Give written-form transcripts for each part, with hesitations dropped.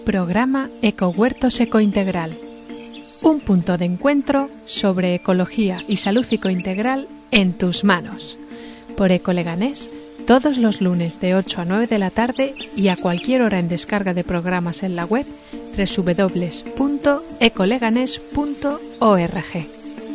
Programa Ecohuertos Ecointegral. Un punto de encuentro sobre ecología y salud ecointegral en tus manos. Por Ecoleganés, todos los lunes de 8 a 9 de la tarde y a cualquier hora en descarga de programas en la web www.ecoleganés.org.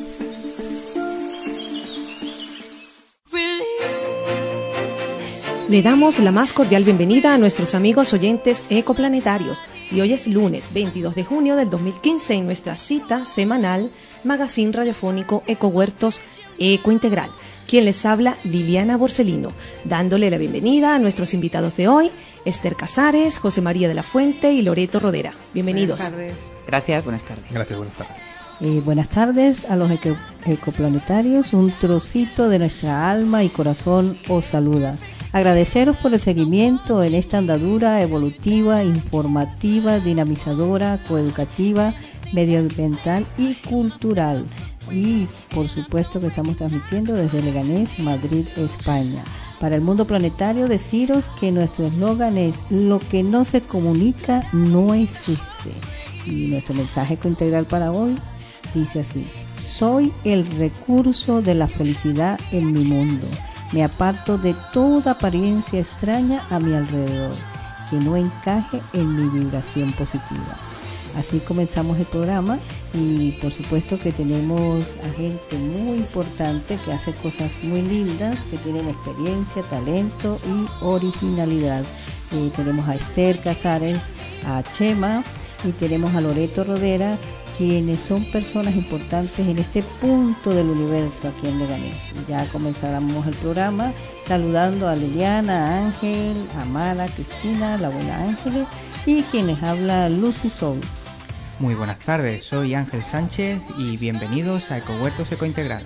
Le damos la más cordial bienvenida a nuestros amigos oyentes ecoplanetarios y hoy es lunes 22 de junio del 2015 en nuestra cita semanal Magazine Radiofónico Ecohuertos Ecointegral. Quien les habla, Liliana Borsellino, dándole la bienvenida a nuestros invitados de hoy, Esther Casares, José María de la Fuente y Loreto Rodera. Bienvenidos. Buenas tardes. Gracias, buenas tardes. Gracias, buenas tardes. Buenas tardes a los ecoplanetarios. Un trocito de nuestra alma y corazón os saluda. Agradeceros por el seguimiento en esta andadura evolutiva, informativa, dinamizadora, coeducativa, medioambiental y cultural. Y por supuesto que estamos transmitiendo desde Leganés, Madrid, España. Para el mundo planetario deciros que nuestro eslogan es: lo que no se comunica no existe. Y nuestro mensaje ecointegral para hoy dice así: soy el recurso de la felicidad en mi mundo. Me aparto de toda apariencia extraña a mi alrededor que no encaje en mi vibración positiva. Así comenzamos el programa y por supuesto que tenemos a gente muy importante que hace cosas muy lindas, que tienen experiencia, talento y originalidad. Tenemos a Esther Casares, a Chema y tenemos a Loreto Rodera, quienes son personas importantes en este punto del universo aquí en Leganés. Ya comenzáramos el programa saludando a Liliana, a Ángel, a Mara, Cristina, la buena Ángeles y quien les habla, Lucy Soul. Muy buenas tardes, soy Ángel Sánchez y bienvenidos a Ecohuertos Ecointegral.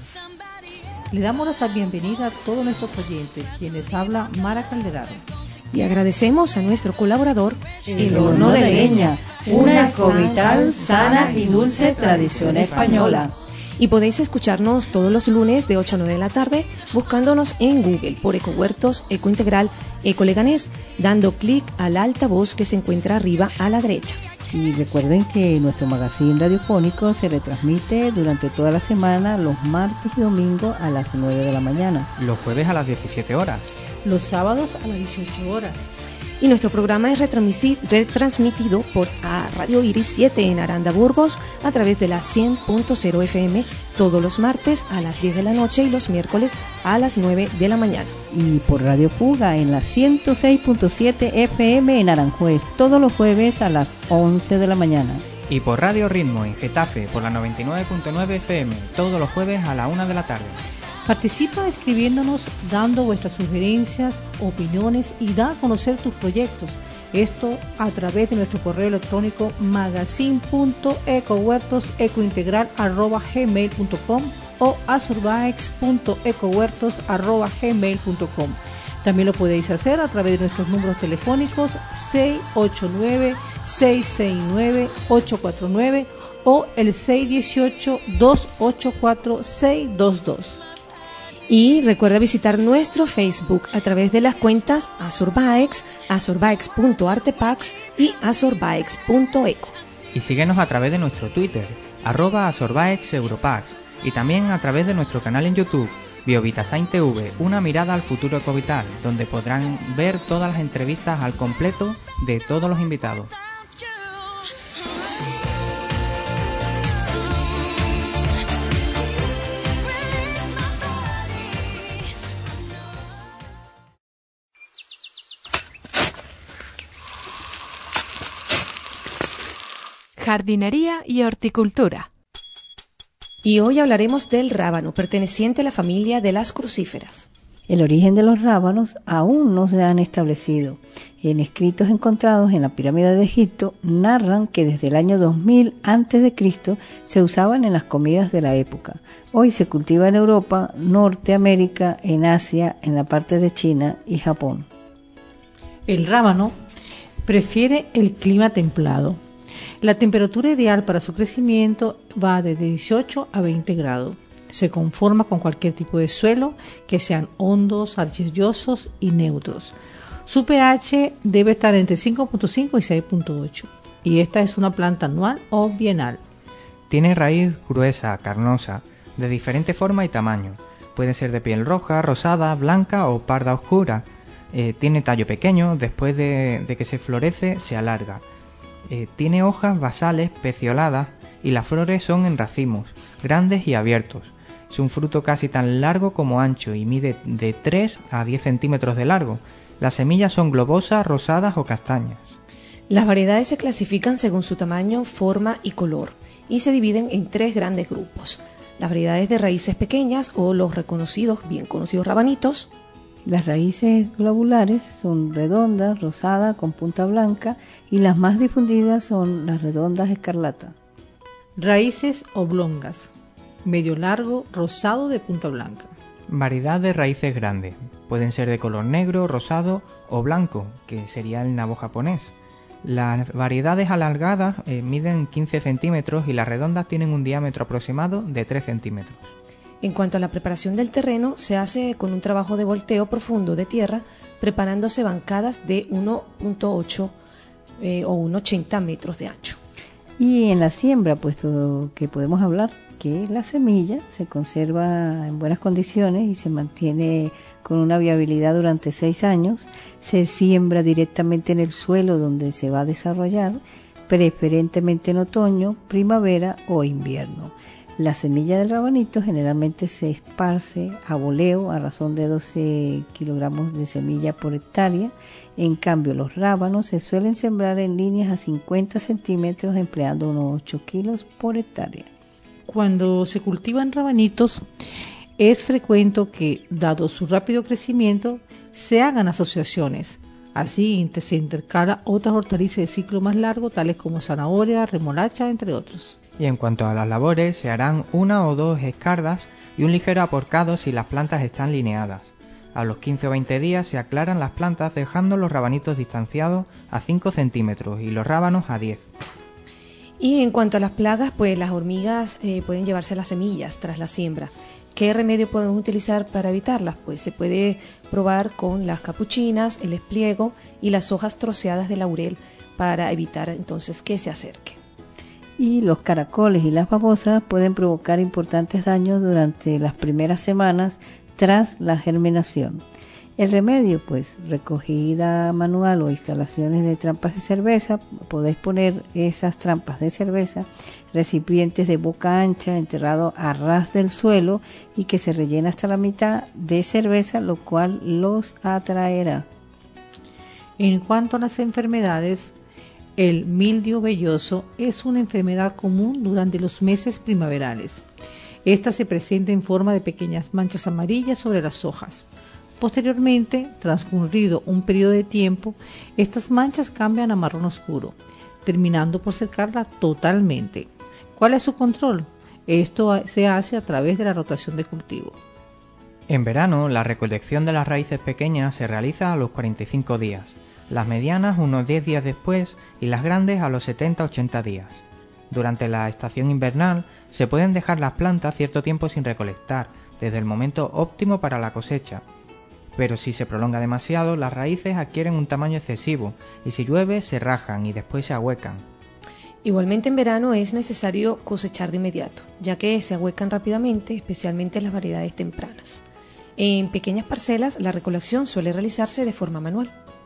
Le damos la bienvenida a todos nuestros oyentes, quienes habla Mara Calderaro. Y agradecemos a nuestro colaborador, El Horno de Leña, una ecovital, sana y dulce tradición española. Y podéis escucharnos todos los lunes de 8 a 9 de la tarde buscándonos en Google por Ecohuertos Ecointegral Ecoleganés, dando clic al altavoz que se encuentra arriba a la derecha. Y recuerden que nuestro magazine radiofónico se retransmite durante toda la semana, los martes y domingos a las 9 de la mañana. Los jueves a las 17 horas. Los sábados a las 18 horas. Y nuestro programa es retransmitido por Radio Iris 7 en Aranda, Burgos, a través de la 100.0 FM todos los martes a las 10 de la noche y los miércoles a las 9 de la mañana. Y por Radio Fuga en la 106.7 FM en Aranjuez todos los jueves a las 11 de la mañana. Y por Radio Ritmo en Getafe por la 99.9 FM todos los jueves a la 1 de la tarde. Participa escribiéndonos, dando vuestras sugerencias, opiniones y da a conocer tus proyectos. Esto a través de nuestro correo electrónico magazine.ecohuertosecointegral@gmail.com o azurbaex.ecohuertos@gmail.com. También lo podéis hacer a través de nuestros números telefónicos 689-669-849 o el 618-284-622. Y recuerda visitar nuestro Facebook a través de las cuentas Azurbaex, azurbaex.artepax y azurbaex.eco. Y síguenos a través de nuestro Twitter, @azurbaexeuropax, y también a través de nuestro canal en YouTube, Biovitasain TV, una mirada al futuro ecovital, donde podrán ver todas las entrevistas al completo de todos los invitados. Jardinería y horticultura. Y hoy hablaremos del rábano, perteneciente a la familia de las crucíferas. El origen de los rábanos aún no se han establecido. En escritos encontrados en la pirámide de Egipto narran que desde el año 2000 a.C. se usaban en las comidas de la época. Hoy se cultiva en Europa, Norteamérica, en Asia, en la parte de China y Japón. El rábano prefiere el clima templado. La temperatura ideal para su crecimiento va de 18 a 20 grados. Se conforma con cualquier tipo de suelo, que sean hondos, arcillosos y neutros. Su pH debe estar entre 5.5 y 6.8. y esta es una planta anual o bienal. Tiene raíz gruesa, carnosa, de diferente forma y tamaño. Puede ser de piel roja, rosada, blanca o parda oscura. Tiene tallo pequeño, después de que se florece se alarga. Tiene hojas basales pecioladas y las flores son en racimos, grandes y abiertos. Es un fruto casi tan largo como ancho y mide de 3 a 10 centímetros de largo. Las semillas son globosas, rosadas o castañas. Las variedades se clasifican según su tamaño, forma y color y se dividen en 3 grandes grupos. Las variedades de raíces pequeñas o los bien conocidos rabanitos. Las raíces globulares son redondas, rosadas, con punta blanca, y las más difundidas son las redondas escarlata. Raíces oblongas, medio largo, rosado de punta blanca. Variedad de raíces grandes. Pueden ser de color negro, rosado o blanco, que sería el nabo japonés. Las variedades alargadas miden 15 centímetros y las redondas tienen un diámetro aproximado de 3 centímetros. En cuanto a la preparación del terreno, se hace con un trabajo de volteo profundo de tierra, preparándose bancadas de 1.8 o 1.80 metros de ancho. Y en la siembra, puesto que podemos hablar que la semilla se conserva en buenas condiciones y se mantiene con una viabilidad durante 6 años, se siembra directamente en el suelo donde se va a desarrollar, preferentemente en otoño, primavera o invierno. La semilla del rabanito generalmente se esparce a voleo a razón de 12 kilogramos de semilla por hectárea. En cambio, los rábanos se suelen sembrar en líneas a 50 centímetros empleando unos 8 kilos por hectárea. Cuando se cultivan rabanitos, es frecuente que, dado su rápido crecimiento, se hagan asociaciones. Así se intercala otras hortalizas de ciclo más largo, tales como zanahoria, remolacha, entre otros. Y en cuanto a las labores, se harán 1 o 2 escardas y un ligero aporcado si las plantas están lineadas. A los 15 o 20 días se aclaran las plantas dejando los rabanitos distanciados a 5 centímetros y los rábanos a 10. Y en cuanto a las plagas, pues las hormigas pueden llevarse las semillas tras la siembra. ¿Qué remedio podemos utilizar para evitarlas? Pues se puede probar con las capuchinas, el espliego y las hojas troceadas de laurel para evitar entonces que se acerque. Y los caracoles y las babosas pueden provocar importantes daños durante las primeras semanas tras la germinación. El remedio, pues, recogida manual o instalaciones de trampas de cerveza. Podéis poner esas trampas de cerveza, recipientes de boca ancha enterrados a ras del suelo y que se rellena hasta la mitad de cerveza, lo cual los atraerá. En cuanto a las enfermedades, el mildio velloso es una enfermedad común durante los meses primaverales. Esta se presenta en forma de pequeñas manchas amarillas sobre las hojas. Posteriormente, transcurrido un periodo de tiempo, estas manchas cambian a marrón oscuro, terminando por secarla totalmente. ¿Cuál es su control? Esto se hace a través de la rotación de cultivo. En verano, la recolección de las raíces pequeñas se realiza a los 45 días, las medianas unos 10 días después y las grandes a los 70-80 días. Durante la estación invernal se pueden dejar las plantas cierto tiempo sin recolectar, desde el momento óptimo para la cosecha. Pero si se prolonga demasiado, las raíces adquieren un tamaño excesivo y si llueve se rajan y después se ahuecan. Igualmente en verano es necesario cosechar de inmediato, ya que se ahuecan rápidamente, especialmente las variedades tempranas. En pequeñas parcelas la recolección suele realizarse de forma manual.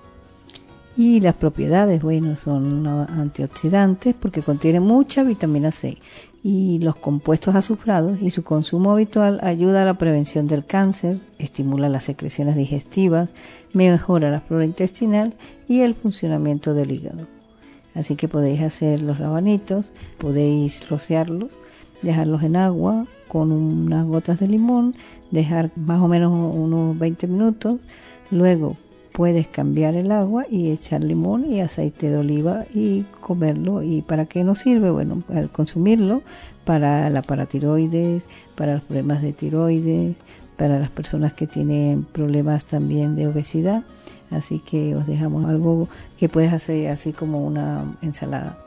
Y las propiedades, son antioxidantes porque contienen mucha vitamina C y los compuestos azufrados, y su consumo habitual ayuda a la prevención del cáncer, estimula las secreciones digestivas, mejora la flora intestinal y el funcionamiento del hígado. Así que podéis hacer los rabanitos, podéis rociarlos, dejarlos en agua con unas gotas de limón, dejar más o menos unos 20 minutos, luego puedes cambiar el agua y echar limón y aceite de oliva y comerlo. ¿Y para qué nos sirve? Bueno, al consumirlo para la paratiroides, para los problemas de tiroides, para las personas que tienen problemas también de obesidad. Así que os dejamos algo que puedes hacer así como una ensalada.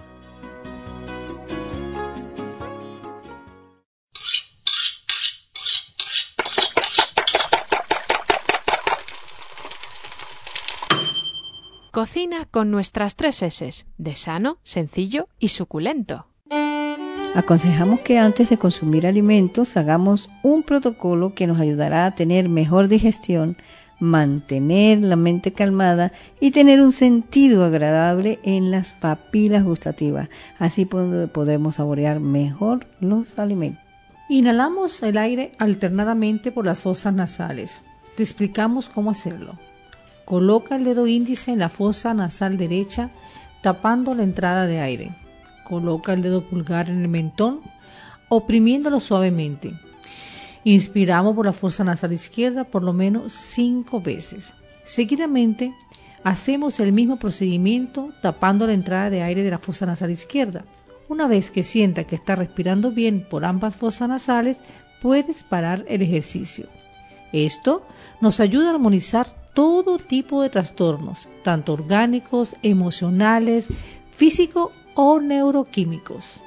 Cocina con nuestras 3 S's, de sano, sencillo y suculento. Aconsejamos que antes de consumir alimentos hagamos un protocolo que nos ayudará a tener mejor digestión, mantener la mente calmada y tener un sentido agradable en las papilas gustativas. Así podremos saborear mejor los alimentos. Inhalamos el aire alternadamente por las fosas nasales. Te explicamos cómo hacerlo. Coloca el dedo índice en la fosa nasal derecha, tapando la entrada de aire. Coloca el dedo pulgar en el mentón, oprimiéndolo suavemente. Inspiramos por la fosa nasal izquierda por lo menos 5 veces. Seguidamente, hacemos el mismo procedimiento tapando la entrada de aire de la fosa nasal izquierda. Una vez que sienta que está respirando bien por ambas fosas nasales, puedes parar el ejercicio. Esto nos ayuda a armonizar todo tipo de trastornos, tanto orgánicos, emocionales, físicos o neuroquímicos.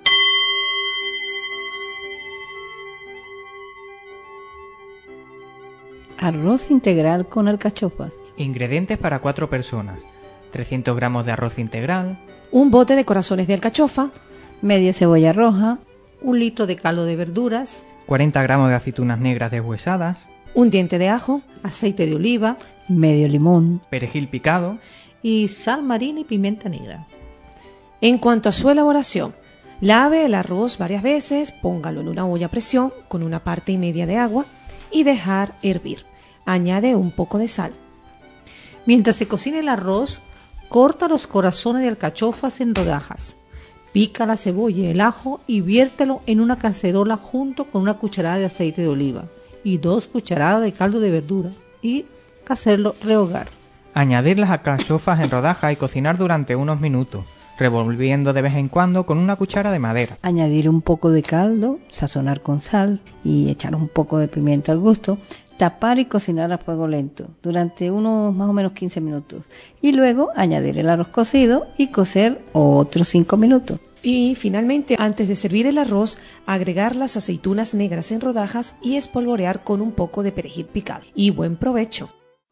Arroz integral con alcachofas. Ingredientes para 4 personas: 300 gramos de arroz integral, un bote de corazones de alcachofa, media cebolla roja, 1 litro de caldo de verduras, 40 gramos de aceitunas negras deshuesadas, un diente de ajo, aceite de oliva, medio limón, perejil picado y sal marina y pimienta negra. En cuanto a su elaboración, lave el arroz varias veces, póngalo en una olla a presión con 1,5 partes de agua y dejar hervir. Añade un poco de sal. Mientras se cocina el arroz, corta los corazones de alcachofas en rodajas. Pica la cebolla y el ajo y viértelo en una cacerola junto con 1 cucharada de aceite de oliva y 2 cucharadas de caldo de verdura y hacerlo rehogar. Añadir las alcachofas en rodajas y cocinar durante unos minutos, revolviendo de vez en cuando con 1 cuchara de madera. Añadir un poco de caldo, sazonar con sal y echar un poco de pimienta al gusto. Tapar y cocinar a fuego lento durante unos más o menos 15 minutos. Y luego añadir el arroz cocido y cocer otros 5 minutos. Y finalmente, antes de servir el arroz, agregar las aceitunas negras en rodajas y espolvorear con un poco de perejil picado. Y buen provecho.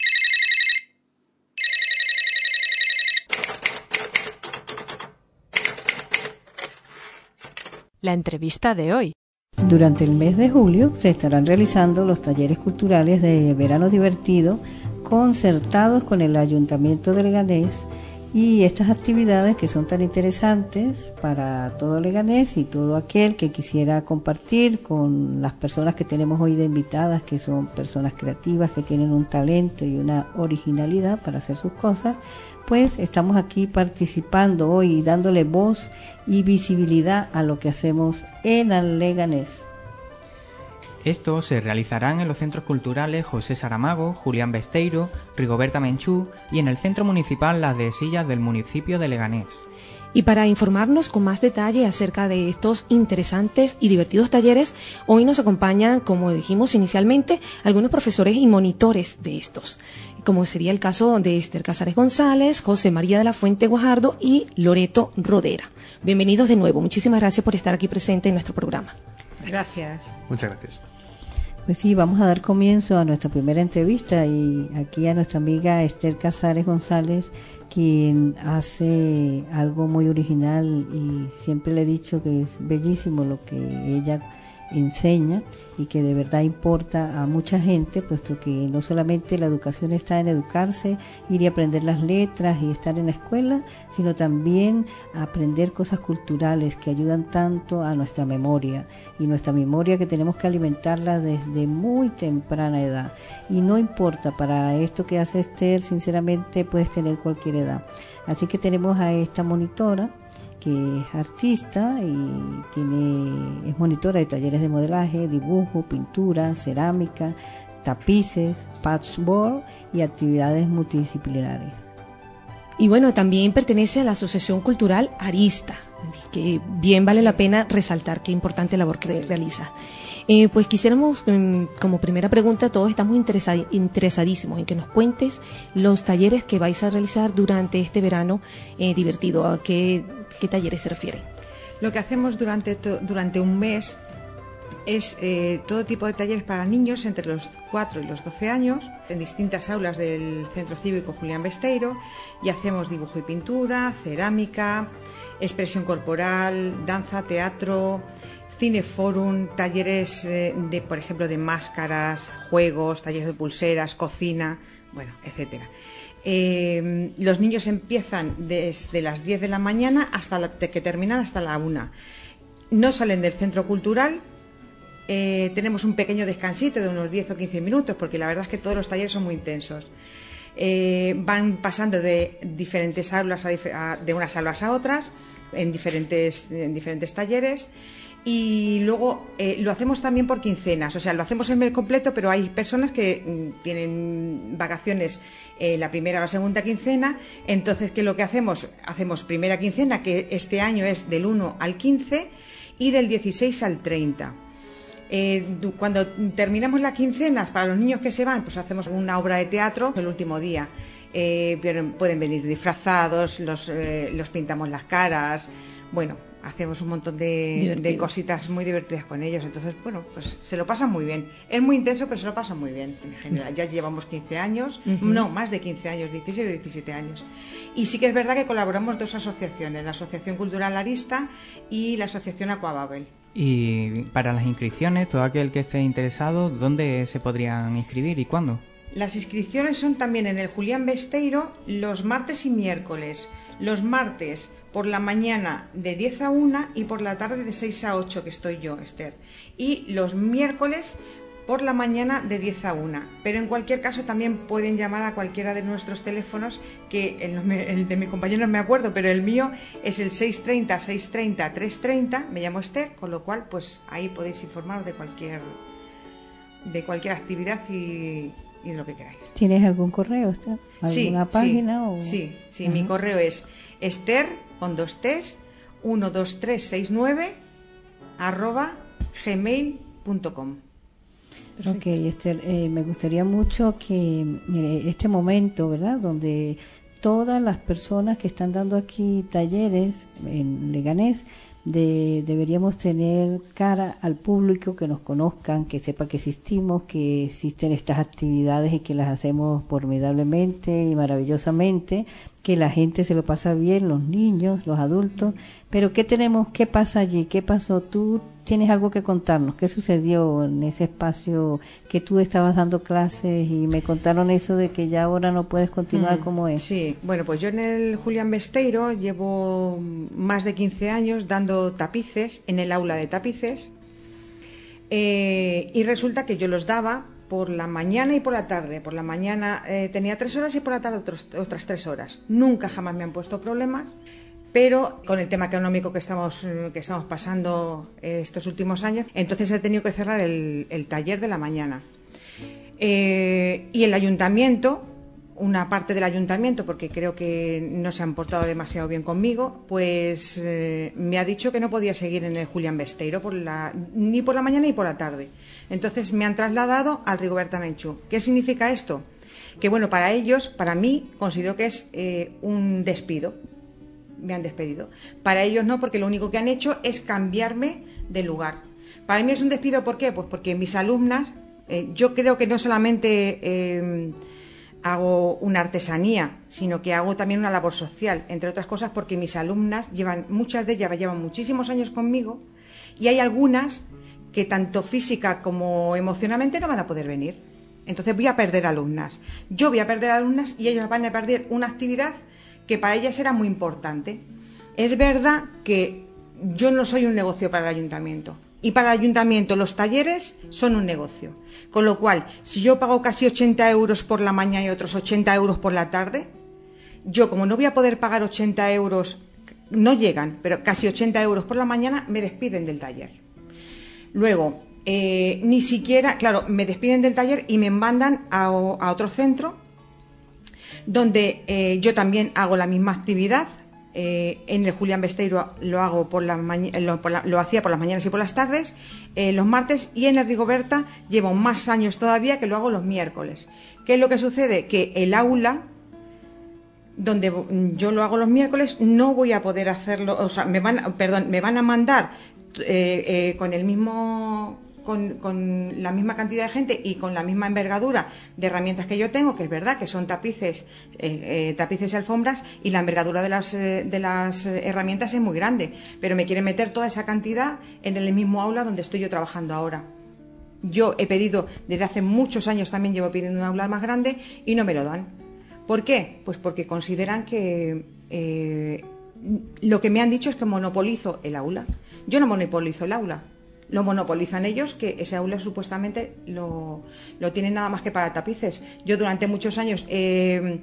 La entrevista de hoy. Durante el mes de julio se estarán realizando los talleres culturales de Verano Divertido concertados con el Ayuntamiento de Leganés, y estas actividades que son tan interesantes para todo Leganés y todo aquel que quisiera compartir con las personas que tenemos hoy de invitadas, que son personas creativas que tienen un talento y una originalidad para hacer sus cosas, pues estamos aquí participando hoy y dándole voz y visibilidad a lo que hacemos en el Leganés. Estos se realizarán en los centros culturales José Saramago, Julián Besteiro, Rigoberta Menchú y en el Centro Municipal Las Desillas del municipio de Leganés. Y para informarnos con más detalle acerca de estos interesantes y divertidos talleres, hoy nos acompañan, como dijimos inicialmente, algunos profesores y monitores de estos, como sería el caso de Esther Casares González, José María de la Fuente Guajardo y Loreto Rodera. Bienvenidos de nuevo, muchísimas gracias por estar aquí presente en nuestro programa. Gracias. Muchas gracias. Pues sí, vamos a dar comienzo a nuestra primera entrevista y aquí a nuestra amiga Esther Casares González, quien hace algo muy original y siempre le he dicho que es bellísimo lo que ella enseña y que de verdad importa a mucha gente, puesto que no solamente la educación está en educarse, ir y aprender las letras y estar en la escuela, sino también aprender cosas culturales que ayudan tanto a nuestra memoria, y nuestra memoria que tenemos que alimentarla desde muy temprana edad. Y no importa, para esto que hace Esther, sinceramente puedes tener cualquier edad. Así que tenemos a esta monitora, que es artista y es monitora de talleres de modelaje, dibujo, pintura, cerámica, tapices, patchwork y actividades multidisciplinarias. Y bueno, también pertenece a la Asociación Cultural Arista, que bien vale la pena resaltar qué importante labor que realiza. Pues quisiéramos, como primera pregunta, todos estamos interesadísimos en que nos cuentes los talleres que vais a realizar durante este verano divertido. ¿A qué talleres se refieren? Lo que hacemos durante un mes es todo tipo de talleres para niños entre los 4 y los 12 años, en distintas aulas del Centro Cívico Julián Besteiro, y hacemos dibujo y pintura, cerámica, expresión corporal, danza, teatro, cineforum, talleres por ejemplo, de máscaras, juegos, talleres de pulseras, cocina, bueno, etcétera. Los niños empiezan desde las 10 de la mañana hasta que terminan hasta la 1. No salen del centro cultural. Tenemos un pequeño descansito de unos 10 o 15 minutos, porque la verdad es que todos los talleres son muy intensos. Van pasando de diferentes aulas de unas aulas a otras en diferentes talleres, y luego lo hacemos también por quincenas, o sea, lo hacemos en mes completo, pero hay personas que tienen vacaciones la primera o la segunda quincena. Entonces, ¿qué es lo que hacemos? Hacemos primera quincena, que este año es del 1 al 15 y del 16 al 30. Cuando terminamos las quincenas, para los niños que se van, pues hacemos una obra de teatro el último día. Pueden venir disfrazados, los pintamos las caras, bueno, hacemos un montón de cositas muy divertidas con ellos. Entonces, bueno, pues se lo pasan muy bien. Es muy intenso, pero se lo pasan muy bien en general. Ya llevamos 15 años, no, más de 15 años, 16 o 17 años. Y sí que es verdad que colaboramos 2 asociaciones, la Asociación Cultural Arista y la Asociación Aquababel. Y para las inscripciones, todo aquel que esté interesado, ¿dónde se podrían inscribir y cuándo? Las inscripciones son también en el Julián Besteiro los martes y miércoles. Los martes por la mañana de 10 a 1 y por la tarde de 6 a 8, que estoy yo, Esther. Y los miércoles por la mañana de 10 a 1. Pero en cualquier caso también pueden llamar a cualquiera de nuestros teléfonos, que el de mi compañero no me acuerdo, pero el mío es el 630 630 330, me llamo Esther, con lo cual pues ahí podéis informaros de cualquier actividad y de lo que queráis. ¿Tienes algún correo, Esther? ¿Alguna página? Sí, mi correo es Esther con 2 T's 12369 @gmail.com. Ok, Esther, me gustaría mucho que este momento, ¿verdad?, donde todas las personas que están dando aquí talleres en Leganés, deberíamos tener cara al público, que nos conozcan, que sepa que existimos, que existen estas actividades y que las hacemos formidablemente y maravillosamente, que la gente se lo pasa bien, los niños, los adultos. Pero ¿qué pasa allí? ¿Qué pasó? Tú tienes algo que contarnos. ¿Qué sucedió en ese espacio que tú estabas dando clases y me contaron eso de que ya ahora no puedes continuar como es? Sí, bueno, pues yo en el Julián Besteiro llevo más de 15 años dando tapices en el aula de tapices, y resulta que yo los daba por la mañana y por la tarde. Por la mañana tenía 3 horas y por la tarde otras 3 horas. Nunca jamás me han puesto problemas. Pero con el tema económico que estamos pasando estos últimos años, entonces he tenido que cerrar el taller de la mañana. Y el ayuntamiento, una parte del ayuntamiento, porque creo que no se han portado demasiado bien conmigo, pues me ha dicho que no podía seguir en el Julián Besteiro ni por la mañana ni por la tarde. Entonces me han trasladado al Rigoberta Menchú. ¿Qué significa esto? Que bueno, para ellos, para mí, considero que es un despido. Me han despedido. Para ellos no, porque lo único que han hecho es cambiarme de lugar. Para mí es un despido, ¿por qué? Pues porque mis alumnas, yo creo que no solamente hago una artesanía, sino que hago también una labor social, entre otras cosas porque mis alumnas muchas de ellas llevan muchísimos años conmigo, y hay algunas que tanto física como emocionalmente no van a poder venir. Entonces voy a perder alumnas. Yo voy a perder alumnas y ellos van a perder una actividad que para ellas era muy importante. Es verdad que yo no soy un negocio para el ayuntamiento, y para el ayuntamiento los talleres son un negocio, con lo cual si yo pago casi 80 euros por la mañana y otros 80 euros por la tarde, yo como no voy a poder pagar 80 euros, no llegan, pero casi 80 euros por la mañana, me despiden del taller. Luego, ni siquiera, claro, me despiden del taller y me mandan a otro centro donde yo también hago la misma actividad. En el Julián Besteiro lo hago lo hacía por las mañanas y por las tardes, los martes, y en el Rigoberta llevo más años todavía que lo hago los miércoles. ¿Qué es lo que sucede? Que el aula donde yo lo hago los miércoles no voy a poder hacerlo, o sea, me van a mandar con con la misma cantidad de gente y con la misma envergadura de herramientas que yo tengo, que es verdad que son tapices y alfombras, y la envergadura de las herramientas es muy grande, pero me quieren meter toda esa cantidad en el mismo aula donde estoy yo trabajando ahora. Yo he pedido, desde hace muchos años también llevo pidiendo un aula más grande y no me lo dan. ¿Por qué? Pues porque consideran que lo que me han dicho es que monopolizo el aula. Yo no monopolizo el aula, lo monopolizan ellos, que ese aula supuestamente lo tienen nada más que para tapices. Yo durante muchos años he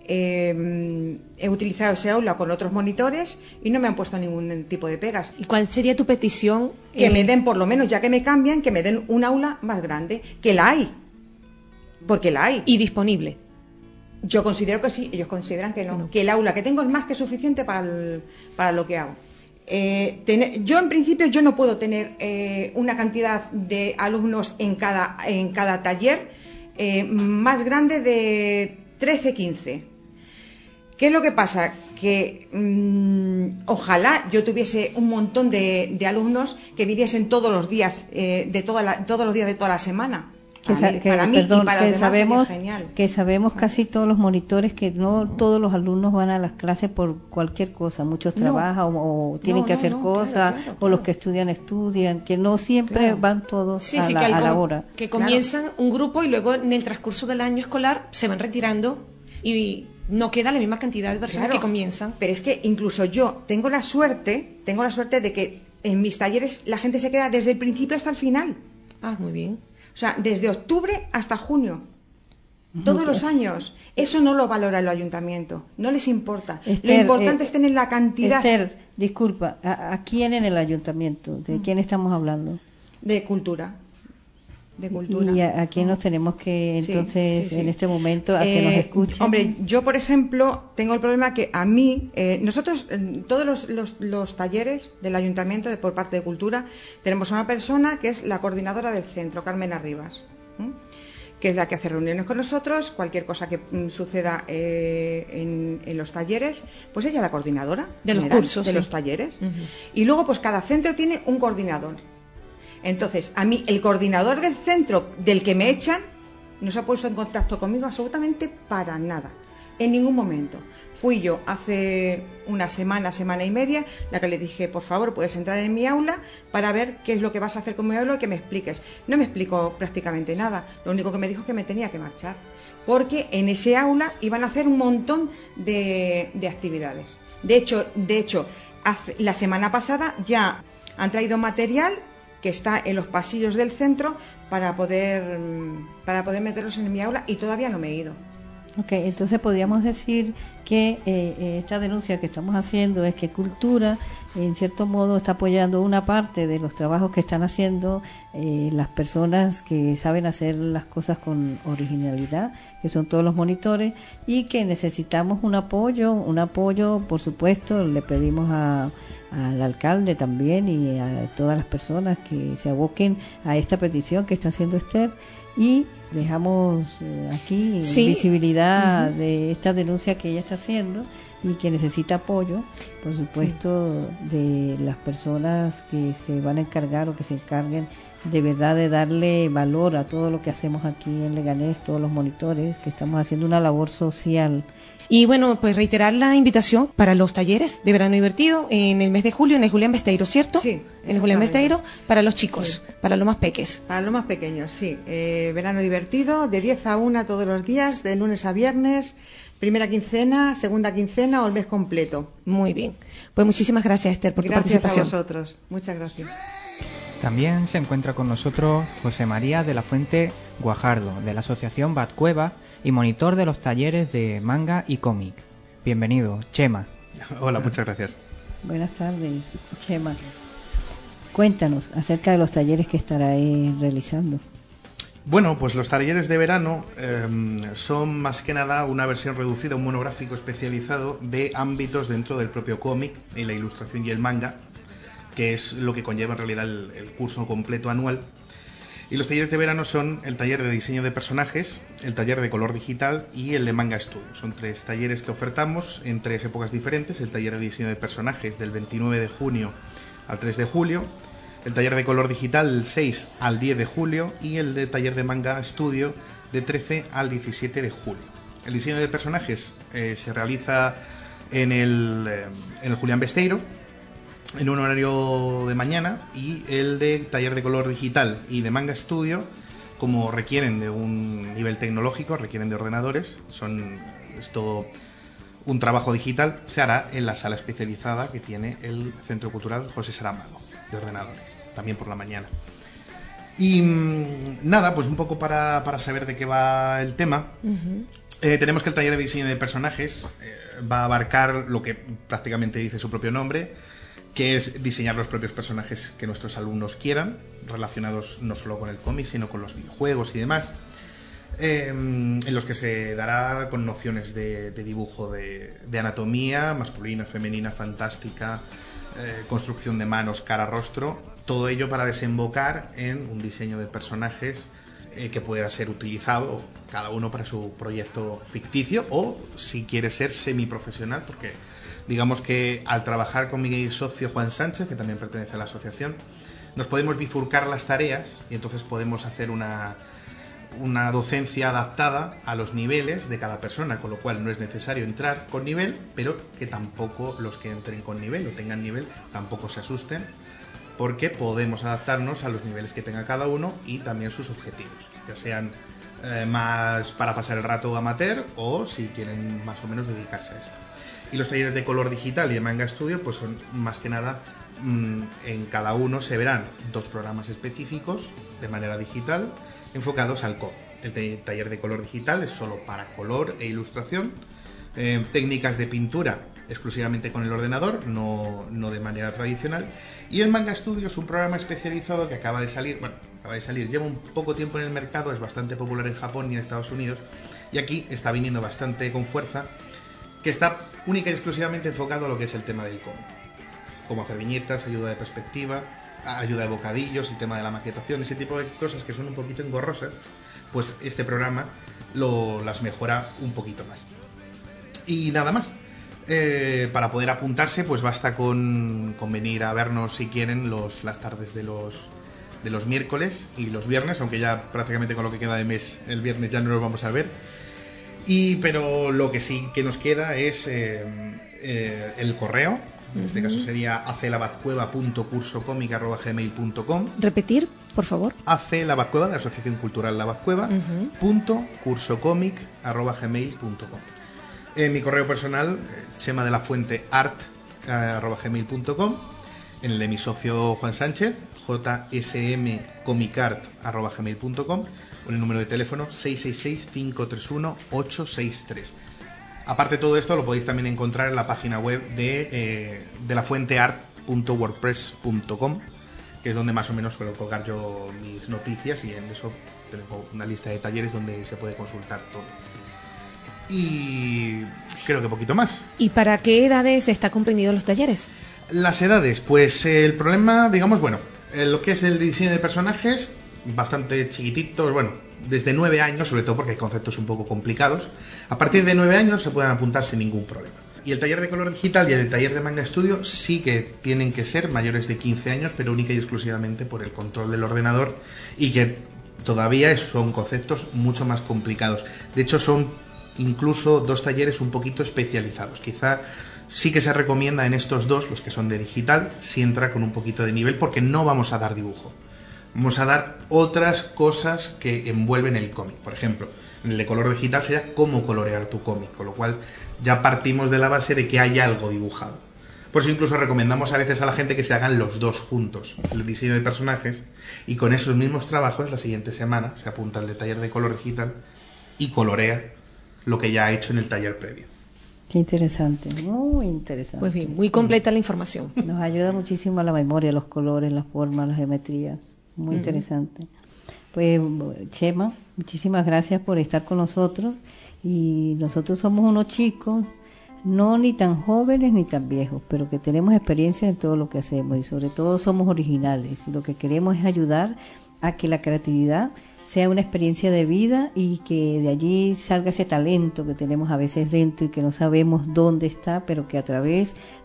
utilizado ese aula con otros monitores y no me han puesto ningún tipo de pegas. ¿Y cuál sería tu petición? Que me den, por lo menos, ya que me cambian, que me den un aula más grande, que la hay, porque la hay. Y disponible. Yo considero que sí, ellos consideran que no, que el aula que tengo es más que suficiente para lo que hago. Yo en principio yo no puedo tener una cantidad de alumnos en cada taller más grande de 13-15. ¿Qué es lo que pasa? Que ojalá yo tuviese un montón de alumnos que viniesen todos los días todos los días de toda la semana. Para mí y para los demás sería genial. Que sabemos casi todos los monitores que no todos los alumnos van a las clases por cualquier cosa, muchos trabajan o tienen que hacer cosas, claro. O los que estudian, que no siempre van todos a la hora. Que comienzan un grupo y luego en el transcurso del año escolar se van retirando y no queda la misma cantidad de personas que comienzan. Pero es que incluso yo tengo la suerte de que en mis talleres la gente se queda desde el principio hasta el final. Ah, muy bien. O sea, desde octubre hasta junio, todos los años. Eso no lo valora el ayuntamiento, no les importa. Esther, lo importante es tener la cantidad. Esther, disculpa, ¿a quién en el ayuntamiento? ¿De quién estamos hablando? De cultura. De cultura. ¿Y a quién nos tenemos que entonces en este momento a que nos escuchen? Hombre, yo por ejemplo tengo el problema que a mí, nosotros todos los talleres del ayuntamiento por parte de cultura tenemos una persona que es la coordinadora del centro, Carmen Arribas, que es la que hace reuniones con nosotros, cualquier cosa que suceda en los talleres, pues ella es la coordinadora de los cursos, de los talleres. Y luego pues cada centro tiene un coordinador. Entonces, a mí, el coordinador del centro del que me echan, no se ha puesto en contacto conmigo absolutamente para nada, en ningún momento. Fui yo hace una semana y media, la que le dije, por favor, puedes entrar en mi aula para ver qué es lo que vas a hacer con mi aula y que me expliques. No me explicó prácticamente nada, lo único que me dijo es que me tenía que marchar, porque en ese aula iban a hacer un montón de actividades. De hecho, la semana pasada ya han traído material que está en los pasillos del centro para poder meterlos en mi aula y todavía no me he ido. Ok, entonces podríamos decir que esta denuncia que estamos haciendo es que Cultura, en cierto modo, está apoyando una parte de los trabajos que están haciendo las personas que saben hacer las cosas con originalidad, que son todos los monitores, y que necesitamos un apoyo, por supuesto, le pedimos al alcalde también y a todas las personas que se aboquen a esta petición que está haciendo Esther, y dejamos aquí visibilidad de esta denuncia que ella está haciendo y que necesita apoyo, por supuesto, de las personas que se van a encargar o que se encarguen de verdad de darle valor a todo lo que hacemos aquí en Leganés, todos los monitores, que estamos haciendo una labor social. Y bueno, pues reiterar la invitación para los talleres de verano divertido en el mes de julio, en el Julián Besteiro, ¿cierto? Sí. En el Julián Besteiro, para los chicos, para los más peques. Para los más pequeños, sí. Verano divertido, de 10 a 1 todos los días, de lunes a viernes, primera quincena, segunda quincena o el mes completo. Muy bien. Pues muchísimas gracias, Esther, por tu participación. Gracias a vosotros. Muchas gracias. También se encuentra con nosotros José María de la Fuente Guajardo, de la Asociación Batcueva, y monitor de los talleres de manga y cómic. Bienvenido, Chema. Hola, muchas gracias. Buenas tardes, Chema. Cuéntanos acerca de los talleres que estarás realizando. Bueno, pues los talleres de verano son más que nada una versión reducida, un monográfico especializado de ámbitos dentro del propio cómic y la ilustración y el manga, que es lo que conlleva en realidad el curso completo anual. Y los talleres de verano son el taller de diseño de personajes, el taller de color digital y el de manga estudio. Son 3 talleres que ofertamos en 3 épocas diferentes. El taller de diseño de personajes del 29 de junio al 3 de julio, el taller de color digital del 6 al 10 de julio y el de taller de manga estudio de 13 al 17 de julio. El diseño de personajes se realiza en el Julián Besteiro, en un horario de mañana, y el de taller de color digital y de manga estudio, como requieren de un nivel tecnológico, requieren de ordenadores, es todo un trabajo digital, se hará en la sala especializada que tiene el Centro Cultural José Saramago, de ordenadores, también por la mañana. Y nada, pues un poco para saber de qué va el tema. Tenemos que el taller de diseño de personajes va a abarcar lo que prácticamente dice su propio nombre, que es diseñar los propios personajes que nuestros alumnos quieran, relacionados no solo con el cómic, sino con los videojuegos y demás, en los que se dará con nociones de dibujo de anatomía, masculina, femenina, fantástica, construcción de manos, cara, rostro, todo ello para desembocar en un diseño de personajes que pueda ser utilizado cada uno para su proyecto ficticio o si quiere ser semiprofesional, porque digamos que al trabajar con mi socio Juan Sánchez, que también pertenece a la asociación, nos podemos bifurcar las tareas y entonces podemos hacer una docencia adaptada a los niveles de cada persona, con lo cual no es necesario entrar con nivel, pero que tampoco los que entren con nivel o tengan nivel tampoco se asusten, porque podemos adaptarnos a los niveles que tenga cada uno y también sus objetivos, ya sean más para pasar el rato amateur o si quieren más o menos dedicarse a esto. Y los talleres de color digital y de manga estudio pues son más que nada, en cada uno se verán 2 programas específicos de manera digital enfocados al cómic. El taller de color digital es solo para color e ilustración, técnicas de pintura exclusivamente con el ordenador, no de manera tradicional. Y el manga estudio es un programa especializado que acaba de salir, lleva un poco tiempo en el mercado, es bastante popular en Japón y en Estados Unidos, y aquí está viniendo bastante con fuerza, que está única y exclusivamente enfocado a lo que es el tema del cómic, como hacer viñetas, ayuda de perspectiva, ayuda de bocadillos, el tema de la maquetación, ese tipo de cosas que son un poquito engorrosas, pues este programa las mejora un poquito más. Y nada más. Para poder apuntarse pues basta con venir a vernos si quieren las tardes de los miércoles y los viernes, aunque ya prácticamente con lo que queda de mes el viernes ya no nos vamos a ver, pero lo que sí que nos queda es el correo. En este caso sería aclabazcueva.cursocomic@gmail.com. Repetir, por favor. aclabazcueva, de Asociación Cultural Lavazcueva, .cursocomic@gmail.com. Mi correo personal, Chema de la Fuente art@gmail.com. En el de mi socio Juan Sánchez, jsmcomicart@gmail.com. Con el número de teléfono 666-531-863. Aparte de todo esto, lo podéis también encontrar en la página web de lafuenteart.wordpress.com, que es donde más o menos suelo colgar yo mis noticias, y en eso tengo una lista de talleres donde se puede consultar todo. Y creo que poquito más. ¿Y para qué edades está comprendidos los talleres? Las edades, pues el problema, digamos, lo que es el diseño de personajes, bastante chiquititos, desde 9 años, sobre todo porque hay conceptos un poco complicados. A partir de 9 años se pueden apuntar sin ningún problema. Y el taller de color digital y el taller de manga estudio sí que tienen que ser mayores de 15 años, pero única y exclusivamente por el control del ordenador, y que todavía son conceptos mucho más complicados. De hecho, son incluso 2 talleres un poquito especializados. Quizá sí que se recomienda en estos 2, los que son de digital, si entra con un poquito de nivel, porque no vamos a dar dibujo. Vamos a dar otras cosas que envuelven el cómic. Por ejemplo, en el de color digital sería cómo colorear tu cómic, con lo cual ya partimos de la base de que hay algo dibujado. Por eso incluso recomendamos a veces a la gente que se hagan los 2 juntos, el diseño de personajes, y con esos mismos trabajos la siguiente semana se apunta al de taller de color digital y colorea lo que ya ha hecho en el taller previo. Qué interesante, muy interesante. Pues bien, muy completa la información. Nos ayuda muchísimo a la memoria, los colores, las formas, las geometrías. Muy interesante. Pues Chema, muchísimas gracias por estar con nosotros. Y nosotros somos unos chicos, no ni tan jóvenes ni tan viejos, pero que tenemos experiencia en todo lo que hacemos, y sobre todo somos originales, y lo que queremos es ayudar a que la creatividad sea una experiencia de vida y que de allí salga ese talento que tenemos a veces dentro y que no sabemos dónde está, pero que a través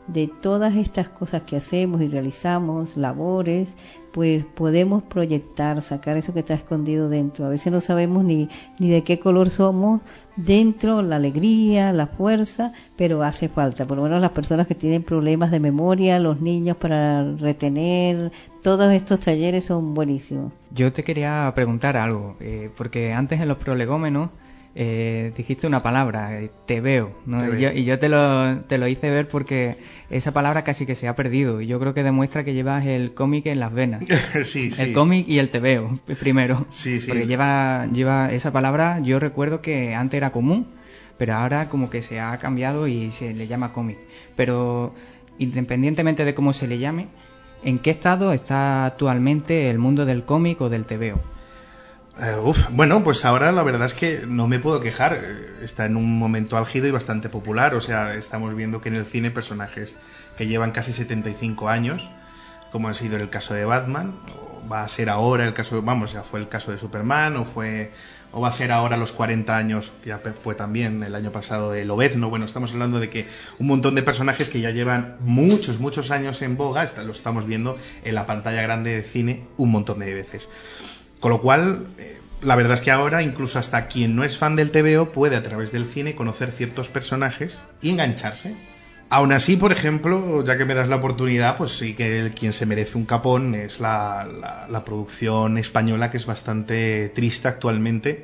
de todas estas cosas que hacemos y realizamos, labores, pues podemos proyectar, sacar eso que está escondido dentro. A veces no sabemos ni de qué color somos dentro, la alegría, la fuerza, pero hace falta. Por lo menos las personas que tienen problemas de memoria, los niños para retener, todos estos talleres son buenísimos. Yo te quería preguntar algo, porque antes en los prolegómenos dijiste una palabra, te veo, ¿no? Y yo te lo hice ver porque esa palabra casi que se ha perdido y yo creo que demuestra que llevas el cómic en las venas. Sí. El cómic y el te veo primero. Sí. Porque lleva esa palabra, yo recuerdo que antes era común, pero ahora como que se ha cambiado y se le llama cómic. Pero independientemente de cómo se le llame, ¿en qué estado está actualmente el mundo del cómic o del te veo? Bueno, pues ahora la verdad es que no me puedo quejar. Está en un momento álgido y bastante popular. O sea, estamos viendo que en el cine personajes que llevan casi 75 años, como ha sido el caso de Batman, o va a ser ahora el caso, ya fue el caso de Superman, o va a ser ahora los 40 años, que ya fue también el año pasado de Lobezno. Bueno, estamos hablando de que un montón de personajes que ya llevan muchos años en boga, lo estamos viendo en la pantalla grande de cine un montón de veces. Con lo cual, la verdad es que ahora incluso hasta quien no es fan del TVO puede a través del cine conocer ciertos personajes y engancharse. Aún así, por ejemplo, ya que me das la oportunidad, pues sí que quien se merece un capón es la producción española, que es bastante triste actualmente.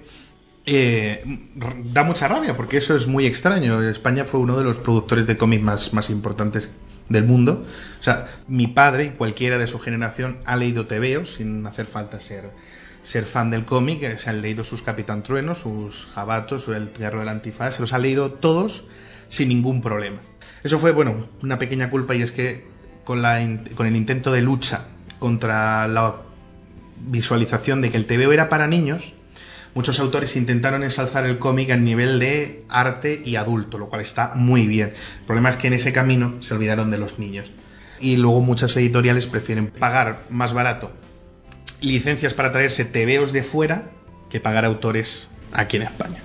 Da mucha rabia porque eso es muy extraño. España fue uno de los productores de cómics más importantes del mundo. O sea, mi padre y cualquiera de su generación ha leído TVO sin hacer falta ser fan del cómic. Se han leído sus Capitán Trueno, sus Jabatos, el Guerrero del Antifaz, se los ha leído todos sin ningún problema. Eso fue, bueno, una pequeña culpa, y es que con el intento de lucha contra la visualización de que el TVO era para niños, muchos autores intentaron ensalzar el cómic a nivel de arte y adulto, lo cual está muy bien. El problema es que en ese camino se olvidaron de los niños. Y luego muchas editoriales prefieren pagar más barato licencias para traerse TVOs de fuera que pagar autores aquí en España.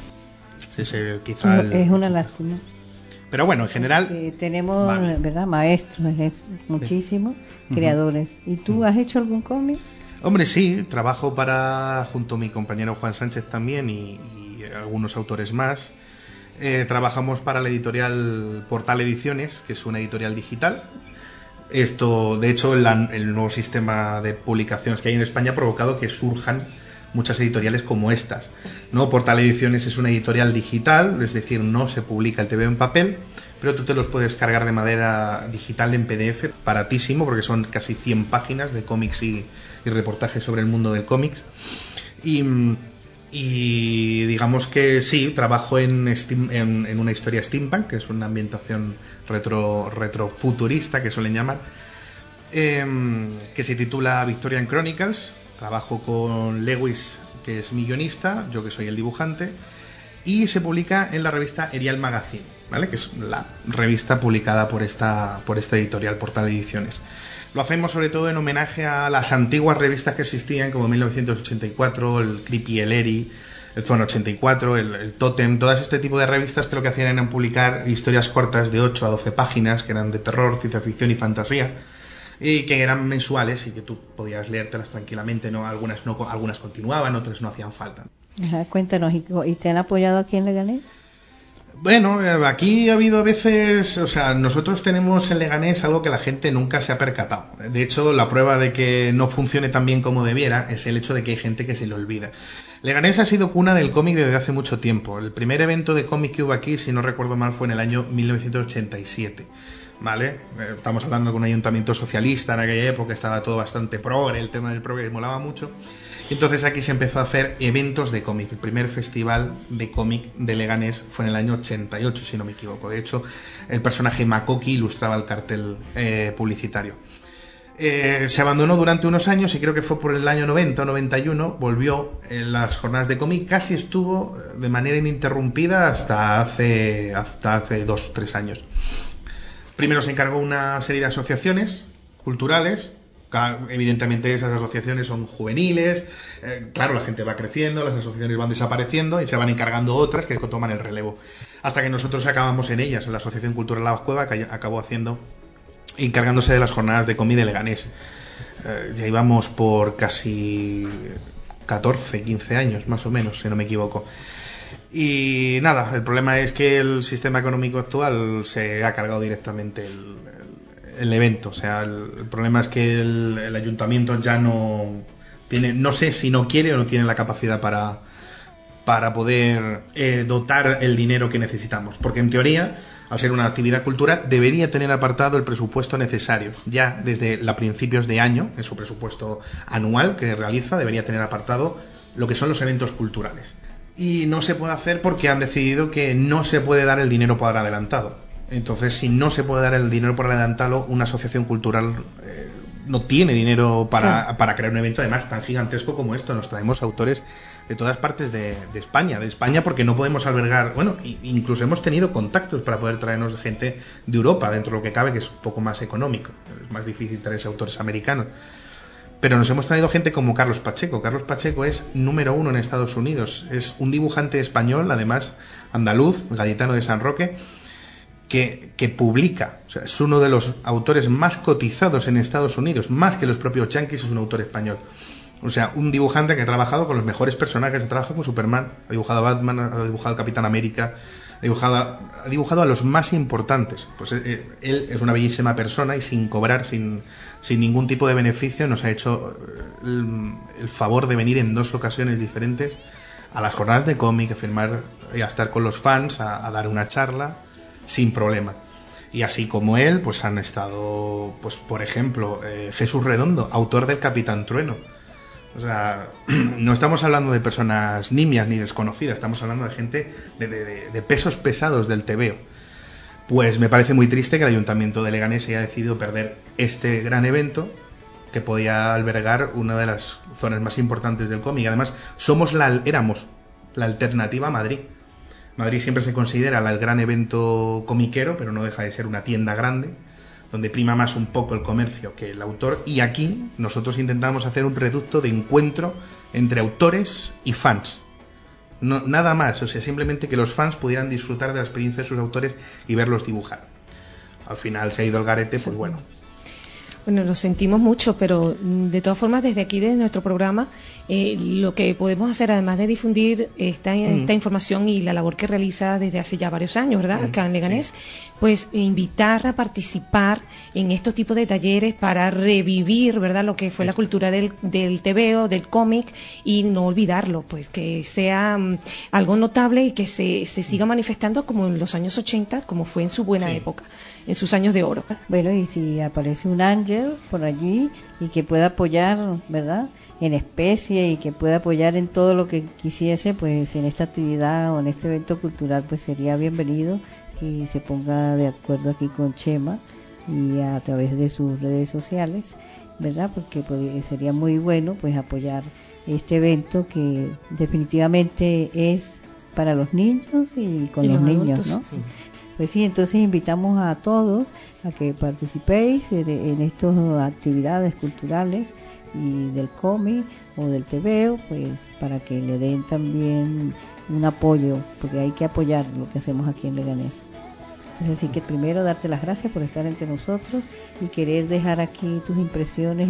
Es una lástima. Pero bueno, en general tenemos, vale, ¿verdad? Maestros, muchísimos creadores. ¿Y tú has hecho algún cómic? Hombre, sí, trabajo junto a mi compañero Juan Sánchez también y algunos autores más. Trabajamos para la editorial Portal Ediciones, que es una editorial digital. Esto, de hecho, el nuevo sistema de publicaciones que hay en España ha provocado que surjan muchas editoriales como estas, ¿no? Portal Ediciones es una editorial digital, es decir, no se publica el TVO en papel, pero tú te los puedes cargar de manera digital en PDF, baratísimo, porque son casi 100 páginas de cómics y reportajes sobre el mundo del cómics. Y digamos que sí, trabajo en una historia steampunk, que es una ambientación retrofuturista, que suelen llamar, que se titula Victorian Chronicles. Trabajo con Lewis, que es mi guionista, yo que soy el dibujante, y se publica en la revista Erial Magazine, ¿vale? Que es la revista publicada por esta editorial Portal Ediciones. Lo hacemos sobre todo en homenaje a las antiguas revistas que existían, como 1984, el Creepy, el Eri, el Zona 84, el Totem, todas este tipo de revistas que lo que hacían era publicar historias cortas de 8 a 12 páginas, que eran de terror, ciencia ficción y fantasía, y que eran mensuales y que tú podías leértelas tranquilamente, ¿no? Algunas continuaban, otras no hacían falta. Ajá, cuéntanos, ¿y te han apoyado aquí en Leganés? Bueno, aquí ha habido a veces, o sea, nosotros tenemos en Leganés algo que la gente nunca se ha percatado. De hecho, la prueba de que no funcione tan bien como debiera es el hecho de que hay gente que se le olvida. Leganés ha sido cuna del cómic desde hace mucho tiempo. El primer evento de cómic que hubo aquí, si no recuerdo mal, fue en el año 1987. ¿Vale? Estamos hablando de un ayuntamiento socialista en aquella época, estaba todo bastante progre, el tema del progre molaba mucho. Y entonces aquí se empezó a hacer eventos de cómic. El primer festival de cómic de Leganés fue en el año 88, si no me equivoco. De hecho, el personaje Makoki ilustraba el cartel publicitario. Se abandonó durante unos años y creo que fue por el año 90 o 91, volvió en las jornadas de cómic, casi estuvo de manera ininterrumpida hasta hace 2-3 años. Primero se encargó una serie de asociaciones culturales. Evidentemente esas asociaciones son juveniles, claro, la gente va creciendo, las asociaciones van desapareciendo y se van encargando otras que toman el relevo. Hasta que nosotros acabamos en ellas, en la Asociación Cultural La Cueva, que acabó haciendo encargándose de las jornadas de cómic de Leganés. Ya íbamos por casi 14, 15 años, más o menos, si no me equivoco. Y nada, el problema es que el sistema económico actual se ha cargado directamente el evento. O sea, el problema es que el ayuntamiento ya no tiene, no sé si no quiere o no tiene la capacidad para poder dotar el dinero que necesitamos. Porque en teoría, al ser una actividad cultural, debería tener apartado el presupuesto necesario. Ya desde a principios de año, en su presupuesto anual que realiza, debería tener apartado lo que son los eventos culturales. Y no se puede hacer porque han decidido que no se puede dar el dinero por adelantado. Entonces, si no se puede dar el dinero por adelantado, una asociación cultural no tiene dinero para crear un evento además tan gigantesco como esto. Nos traemos autores de todas partes de España porque no podemos albergar, bueno, incluso hemos tenido contactos para poder traernos gente de Europa, dentro de lo que cabe, que es un poco más económico. Es más difícil traerse autores americanos. Pero nos hemos traído gente como Carlos Pacheco. Carlos Pacheco es número 1 en Estados Unidos. Es un dibujante español, además andaluz, gaditano de San Roque, que publica. O sea, es uno de los autores más cotizados en Estados Unidos, más que los propios yankees, es un autor español. O sea, un dibujante que ha trabajado con los mejores personajes, ha trabajado con Superman, ha dibujado a Batman, ha dibujado a Capitán América, ha dibujado a los más importantes. Pues él es una bellísima persona y sin cobrar, sin ningún tipo de beneficio, nos ha hecho el favor de venir en 2 ocasiones diferentes a las jornadas de cómic, a firmar y a estar con los fans, a dar una charla sin problema. Y así como él, pues han estado, pues por ejemplo, Jesús Redondo, autor del Capitán Trueno. O sea, no estamos hablando de personas nimias ni desconocidas, estamos hablando de gente de pesos pesados del tebeo. Pues me parece muy triste que el Ayuntamiento de Leganés haya decidido perder este gran evento que podía albergar una de las zonas más importantes del cómic. Además, éramos la alternativa a Madrid. Madrid siempre se considera el gran evento comiquero, pero no deja de ser una tienda grande, donde prima más un poco el comercio que el autor, y aquí nosotros intentamos hacer un reducto de encuentro entre autores y fans. No, nada más, o sea, simplemente que los fans pudieran disfrutar de la experiencia de sus autores y verlos dibujar. Al final se ha ido al garete, pues bueno. Bueno, lo sentimos mucho, pero de todas formas, desde aquí, desde nuestro programa, lo que podemos hacer, además de difundir esta información y la labor que realiza desde hace ya varios años, ¿verdad?, acá en Leganés, sí, pues invitar a participar en estos tipos de talleres para revivir, ¿verdad?, lo que fue la cultura del tebeo, del cómic, y no olvidarlo, pues que sea algo notable y que se siga manifestando como en los años 80, como fue en su buena época, en sus años de oro. Bueno, y si aparece un ángel por allí y que pueda apoyar, ¿verdad?, en especie, y que pueda apoyar en todo lo que quisiese, pues en esta actividad o en este evento cultural, pues sería bienvenido y se ponga de acuerdo aquí con Chema y a través de sus redes sociales, ¿verdad?, porque sería muy bueno pues apoyar este evento que definitivamente es para los niños y con los niños, ¿no? Pues sí, entonces invitamos a todos a que participéis en estas actividades culturales y del cómic o del tebeo, pues para que le den también un apoyo, porque hay que apoyar lo que hacemos aquí en Leganés. Entonces, así que primero darte las gracias por estar entre nosotros y querer dejar aquí tus impresiones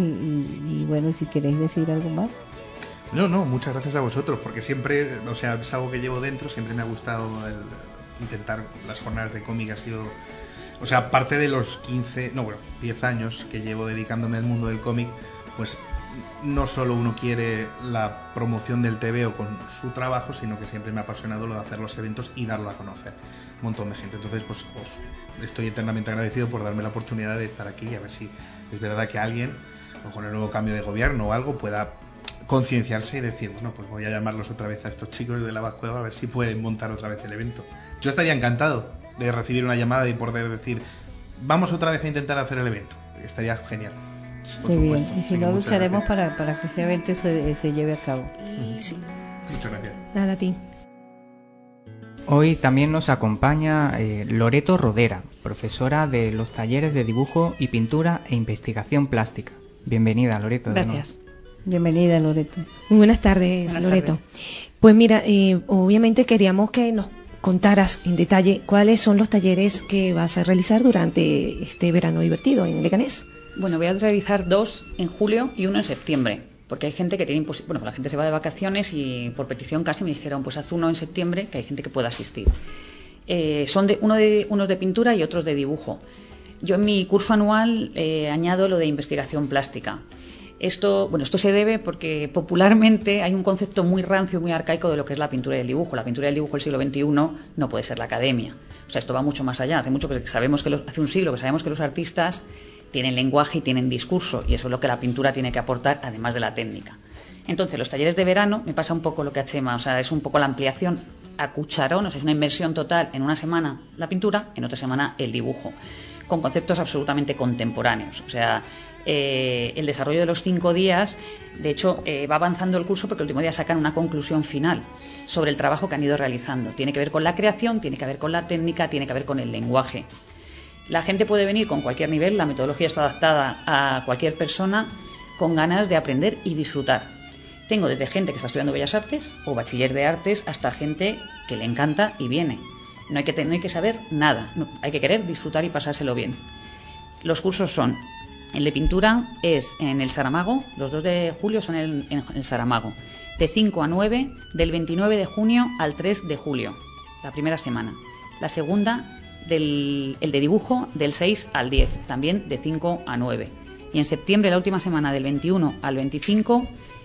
y bueno, si queréis decir algo más. No, muchas gracias a vosotros, porque siempre, o sea, es algo que llevo dentro, siempre me ha gustado intentar las jornadas de cómic. Ha sido, o sea, aparte de los 10 años que llevo dedicándome al mundo del cómic, pues no solo uno quiere la promoción del tebeo con su trabajo, sino que siempre me ha apasionado lo de hacer los eventos y darlo a conocer un montón de gente. Entonces, pues estoy eternamente agradecido por darme la oportunidad de estar aquí y a ver si es verdad que alguien, o con el nuevo cambio de gobierno o algo, pueda concienciarse y decir, bueno, pues voy a llamarlos otra vez a estos chicos de la Bajueva a ver si pueden montar otra vez el evento. Yo estaría encantado de recibir una llamada y poder decir, vamos otra vez a intentar hacer el evento. Estaría genial. Qué bien. Y si no, lucharemos para que ese evento se lleve a cabo. Sí. Muchas gracias. Nada, a ti. Hoy también nos acompaña Loreto Rodera, profesora de los talleres de dibujo y pintura e investigación plástica. Bienvenida, Loreto. Gracias. Bienvenida, Loreto. Muy buenas tardes, Loreto. Pues mira, obviamente queríamos que nos contaras en detalle cuáles son los talleres que vas a realizar durante este verano divertido en Leganés. Bueno, voy a realizar 2 en julio y 1 en septiembre, porque hay gente que tiene la gente se va de vacaciones y por petición casi me dijeron, pues haz 1 en septiembre, que hay gente que pueda asistir. Son unos de pintura y otros de dibujo. Yo en mi curso anual añado lo de investigación plástica. Esto se debe porque popularmente hay un concepto muy rancio, muy arcaico de lo que es la pintura y el dibujo. La pintura y el dibujo del siglo XXI no puede ser la academia. O sea, esto va mucho más allá. Hace un siglo que sabemos que los artistas tienen lenguaje y tienen discurso, y eso es lo que la pintura tiene que aportar, además de la técnica. Entonces, los talleres de verano me pasa un poco lo que a Chema, o sea, es un poco la ampliación a cucharón, o sea, es una inmersión total en una semana la pintura, en otra semana el dibujo, con conceptos absolutamente contemporáneos. O sea, el desarrollo de los 5 días, de hecho, va avanzando el curso porque el último día sacan una conclusión final sobre el trabajo que han ido realizando. Tiene que ver con la creación, tiene que ver con la técnica, tiene que ver con el lenguaje. La gente puede venir con cualquier nivel, la metodología está adaptada a cualquier persona con ganas de aprender y disfrutar. Tengo desde gente que está estudiando Bellas Artes o bachiller de artes hasta gente que le encanta y viene. No hay que saber nada, hay que querer disfrutar y pasárselo bien. Los cursos son, el de pintura es en el Saramago, los 2 de julio son en el Saramago, de 5 a 9, del 29 de junio al 3 de julio, la primera semana. La segunda, el de dibujo, del 6 al 10, también de 5 a 9. Y en septiembre, la última semana, del 21 al 25,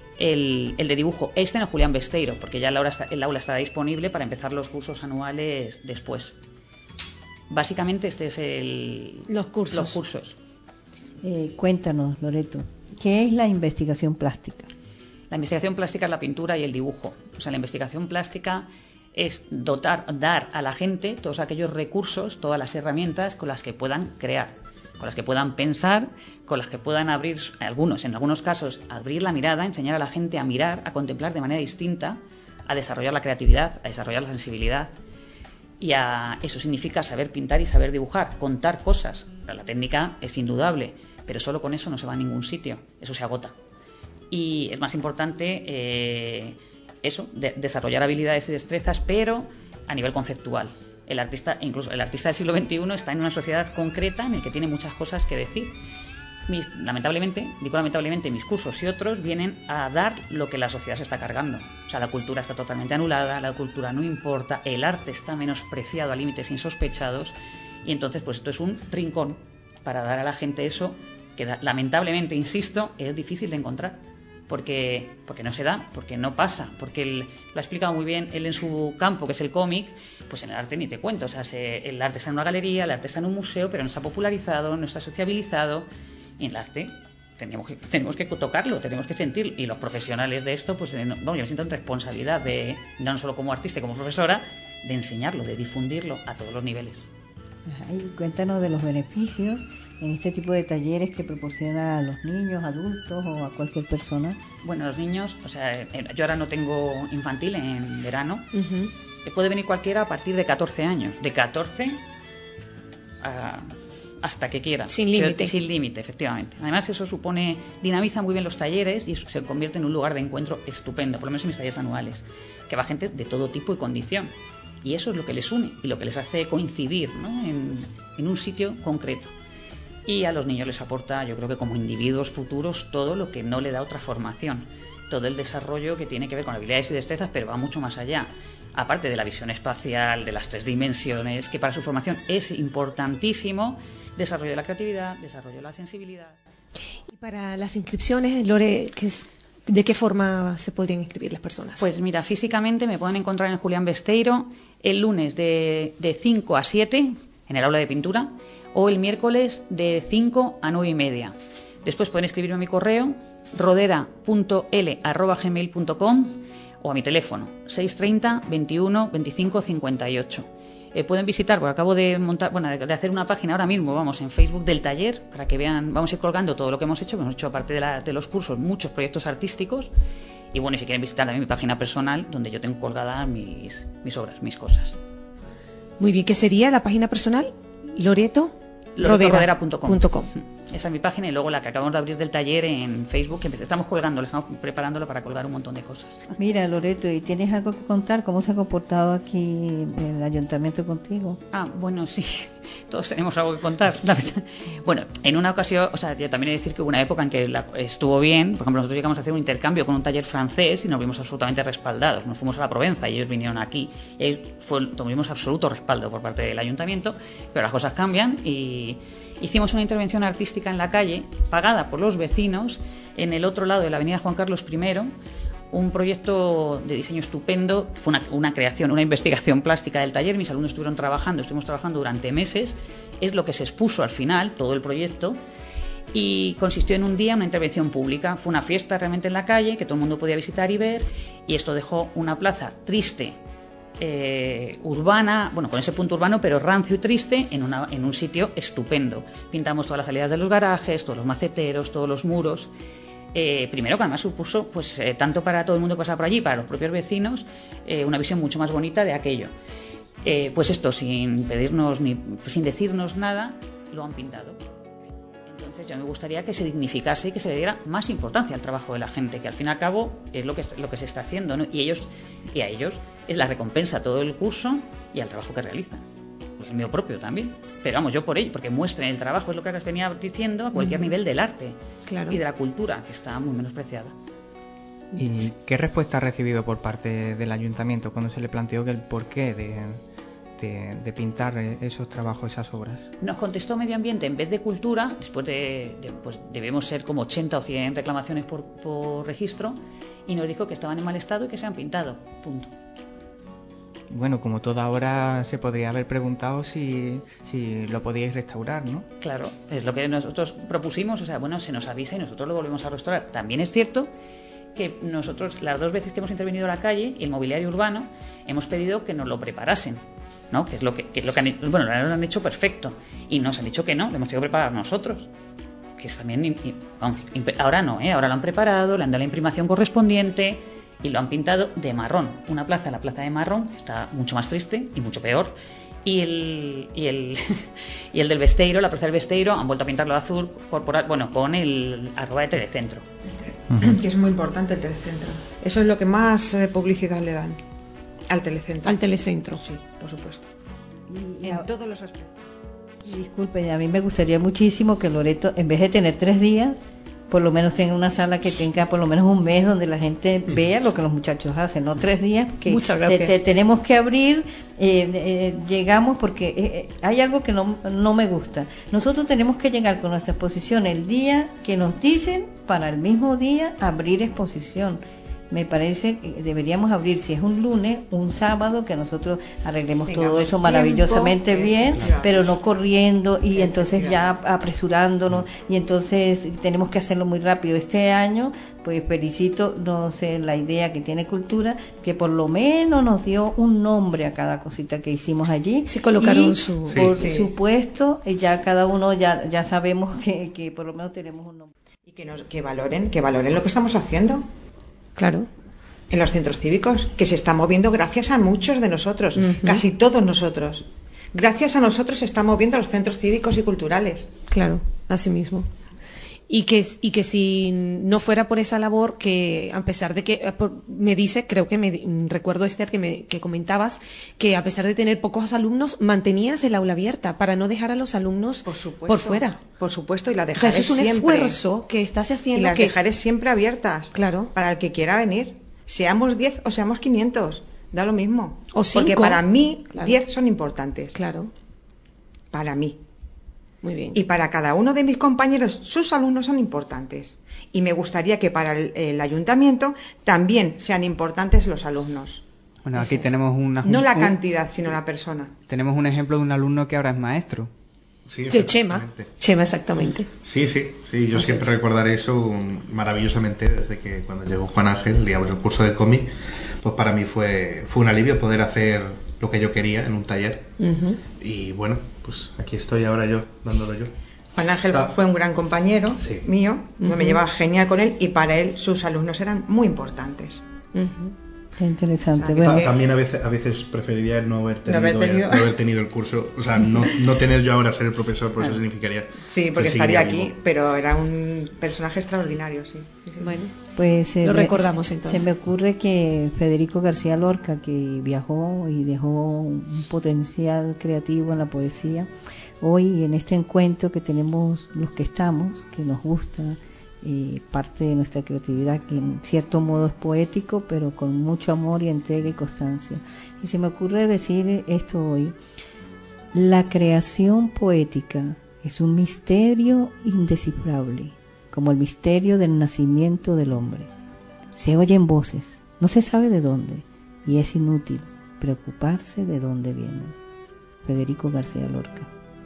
el de dibujo, en el Julián Besteiro, porque ya el aula estará disponible para empezar los cursos anuales después. Básicamente este es los cursos. Cuéntanos, Loreto, ¿qué es la investigación plástica? La investigación plástica es la pintura y el dibujo. O sea, la investigación plástica es dar a la gente todos aquellos recursos, todas las herramientas con las que puedan crear, con las que puedan pensar, con las que puedan abrir, en algunos casos, abrir la mirada, enseñar a la gente a mirar, a contemplar de manera distinta, a desarrollar la creatividad, a desarrollar la sensibilidad. Y eso significa saber pintar y saber dibujar, contar cosas. La técnica es indudable, pero solo con eso no se va a ningún sitio, eso se agota. Y es más importante desarrollar habilidades y destrezas, pero a nivel conceptual. El artista del siglo XXI está en una sociedad concreta en la que tiene muchas cosas que decir. Lamentablemente, mis cursos y otros vienen a dar lo que la sociedad se está cargando. O sea, la cultura está totalmente anulada, la cultura no importa, el arte está menospreciado a límites insospechados, y entonces pues esto es un rincón para dar a la gente eso que lamentablemente, insisto, es difícil de encontrar. Porque no se da, porque no pasa, porque él lo ha explicado muy bien él en su campo, que es el cómic. Pues en el arte ni te cuento, o sea, el arte está en una galería, el arte está en un museo, pero no está popularizado, no está sociabilizado, y en el arte tenemos que tocarlo, tenemos que sentirlo, y los profesionales de esto, pues yo me siento en responsabilidad de, no solo como artista y como profesora, de enseñarlo, de difundirlo a todos los niveles. Y cuéntanos de los beneficios en este tipo de talleres que proporciona a los niños, adultos o a cualquier persona. Bueno, los niños, o sea, yo ahora no tengo infantil en verano. Puede venir cualquiera a partir de 14 años. De 14 hasta que quiera. Sin límite. Sin límite, efectivamente. Además, eso dinamiza muy bien los talleres y eso se convierte en un lugar de encuentro estupendo, por lo menos en mis talleres anuales, que va gente de todo tipo y condición. Y eso es lo que les une y lo que les hace coincidir, ¿no? en un sitio concreto. Y a los niños les aporta, yo creo que como individuos futuros, todo lo que no le da otra formación. Todo el desarrollo que tiene que ver con habilidades y destrezas, pero va mucho más allá. Aparte de la visión espacial, de las 3 dimensiones, que para su formación es importantísimo, desarrollo de la creatividad, desarrollo de la sensibilidad. Y para las inscripciones, Lore, ¿de qué forma se podrían inscribir las personas? Pues mira, físicamente me pueden encontrar en el Julián Besteiro el lunes de 5 a 7 en el aula de pintura, o el miércoles de 5 a 9 y media. Después pueden escribirme a mi correo rodera.l@gmail.com o a mi teléfono 630 21 25 58. Pueden visitar, porque acabo de hacer una página ahora mismo, en Facebook del taller, para que vean, vamos a ir colgando todo lo que hemos hecho aparte de los cursos, muchos proyectos artísticos, y si quieren visitar también mi página personal, donde yo tengo colgadas mis obras, mis cosas. Muy bien, ¿qué sería la página personal? Loreto loretorodera.com. Esa es mi página, y luego la que acabamos de abrir del taller en Facebook, que estamos preparándolo para colgar un montón de cosas. Mira, Loreto, ¿y tienes algo que contar? ¿Cómo se ha comportado aquí el ayuntamiento contigo? Bueno, sí, todos tenemos algo que contar, la verdad. Bueno, en una ocasión, yo también he de decir que hubo una época en que estuvo bien. Por ejemplo, nosotros llegamos a hacer un intercambio con un taller francés y nos vimos absolutamente respaldados. Nos fuimos a la Provenza y ellos vinieron aquí. Y tuvimos absoluto respaldo por parte del ayuntamiento, pero las cosas cambian y hicimos una intervención artística en la calle, pagada por los vecinos, en el otro lado de la avenida Juan Carlos I, un proyecto de diseño estupendo, fue una creación, una investigación plástica del taller. Mis alumnos estuvimos trabajando durante meses, es lo que se expuso al final, todo el proyecto, y consistió en un día una intervención pública. Fue una fiesta realmente en la calle, que todo el mundo podía visitar y ver, y esto dejó una plaza triste, urbana, con ese punto urbano, pero rancio y triste, en un sitio estupendo. Pintamos todas las salidas de los garajes, todos los maceteros, todos los muros. Primero, que además supuso, tanto para todo el mundo que pasaba por allí, para los propios vecinos, una visión mucho más bonita de aquello. Esto, sin pedirnos sin decirnos nada, lo han pintado. Entonces, yo me gustaría que se dignificase y que se le diera más importancia al trabajo de la gente, que al fin y al cabo es lo que se está haciendo, ¿no? Y a ellos es la recompensa a todo el curso y al trabajo que realizan. Pues el mío propio también. Pero yo por ello, porque muestren el trabajo, es lo que venía diciendo, a cualquier nivel del arte y de la cultura, que está muy menospreciada. ¿Y qué respuesta ha recibido por parte del ayuntamiento cuando se le planteó que el porqué de pintar esos trabajos, esas obras? Nos contestó Medio Ambiente en vez de Cultura, después debemos ser como 80 o 100 reclamaciones por registro, y nos dijo que estaban en mal estado y que se han pintado, punto. Bueno, como toda obra, se podría haber preguntado si lo podíais restaurar, ¿no? Claro, es lo que nosotros propusimos, se nos avisa y nosotros lo volvemos a restaurar. También es cierto que nosotros, las 2 veces que hemos intervenido en la calle, el mobiliario urbano, hemos pedido que nos lo preparasen, ¿no? Que es lo que han hecho. Lo han hecho perfecto, y nos han dicho que no, lo hemos tenido que preparar nosotros. Que es también, ahora no, ahora lo han preparado, le han dado la imprimación correspondiente y lo han pintado de marrón. La plaza de Marrón, está mucho más triste y mucho peor. Y el del Besteiro, la plaza del Besteiro, han vuelto a pintarlo de azul corporal, con el @ de Telecentro. Que es muy importante el Telecentro. Eso es lo que más publicidad le dan al Telecentro. Al Telecentro. Sí, por supuesto. Y en todos los aspectos. Disculpe, a mí me gustaría muchísimo que Loreto, en vez de tener 3 días, por lo menos tenga una sala que tenga por lo menos un mes, donde la gente vea lo que los muchachos hacen, no 3 días, que muchas gracias. Tenemos que abrir, llegamos, porque hay algo que no me gusta. Nosotros tenemos que llegar con nuestra exposición el día que nos dicen, para el mismo día abrir exposición. Me parece que deberíamos abrir, si es un lunes, un sábado, que nosotros arreglemos todo eso maravillosamente bien, pero no corriendo y entonces ya apresurándonos, y entonces tenemos que hacerlo muy rápido. Este año, pues felicito, no sé, la idea que tiene Cultura, que por lo menos nos dio un nombre a cada cosita que hicimos allí. Sí, colocaron su puesto, y ya cada uno ya sabemos que por lo menos tenemos un nombre. Y que valoren lo que estamos haciendo. Claro. En los centros cívicos, que se está moviendo gracias a muchos de nosotros, casi todos nosotros. Gracias a nosotros se están moviendo los centros cívicos y culturales. Claro, así mismo. Y que si no fuera por esa labor, que a pesar de que me dice, creo que recuerdo Esther que comentabas que a pesar de tener pocos alumnos mantenías el aula abierta para no dejar a los alumnos por fuera. Por supuesto, y la dejaré eso es un siempre. Esfuerzo que estás haciendo. Y las dejaré siempre abiertas. Claro. Para el que quiera venir. Seamos 10 o seamos 500, da lo mismo. O 5. Porque para mí, claro. 10 son importantes. Claro. Para mí. Muy bien. Y para cada uno de mis compañeros, sus alumnos son importantes. Y me gustaría que para el ayuntamiento también sean importantes los alumnos. Bueno, aquí tenemos no la cantidad, sino la persona. Tenemos un ejemplo de un alumno que ahora es maestro. Sí, que Chema, exactamente. Sí, yo siempre recordaré eso maravillosamente, desde que cuando llegó Juan Ángel y abrió el curso de cómic, pues para mí fue un alivio poder hacer lo que yo quería en un taller. Y bueno, pues aquí estoy ahora yo, dándolo yo. Juan Ángel fue un gran compañero mío, yo me llevaba genial con él, y para él sus alumnos eran muy importantes. Qué interesante. O sea, Bueno, También a veces preferiría no haber tenido. tenido el curso, o sea, no tener yo ahora ser el profesor, por eso significaría. Sí, porque que seguiría estaría aquí, vivo. pero era un personaje extraordinario, sí. Bueno, pues lo recordamos entonces. Se me ocurre que Federico García Lorca, que viajó y dejó un potencial creativo en la poesía, hoy en este encuentro que tenemos los que estamos, que nos gusta, parte de nuestra creatividad, que en cierto modo es poético, pero con mucho amor y entrega y constancia. Y se me ocurre decir esto hoy: la creación poética es un misterio indescifrable, como el misterio del nacimiento del hombre. Se oyen voces, no se sabe de dónde, y es inútil preocuparse de dónde vienen. Federico García Lorca.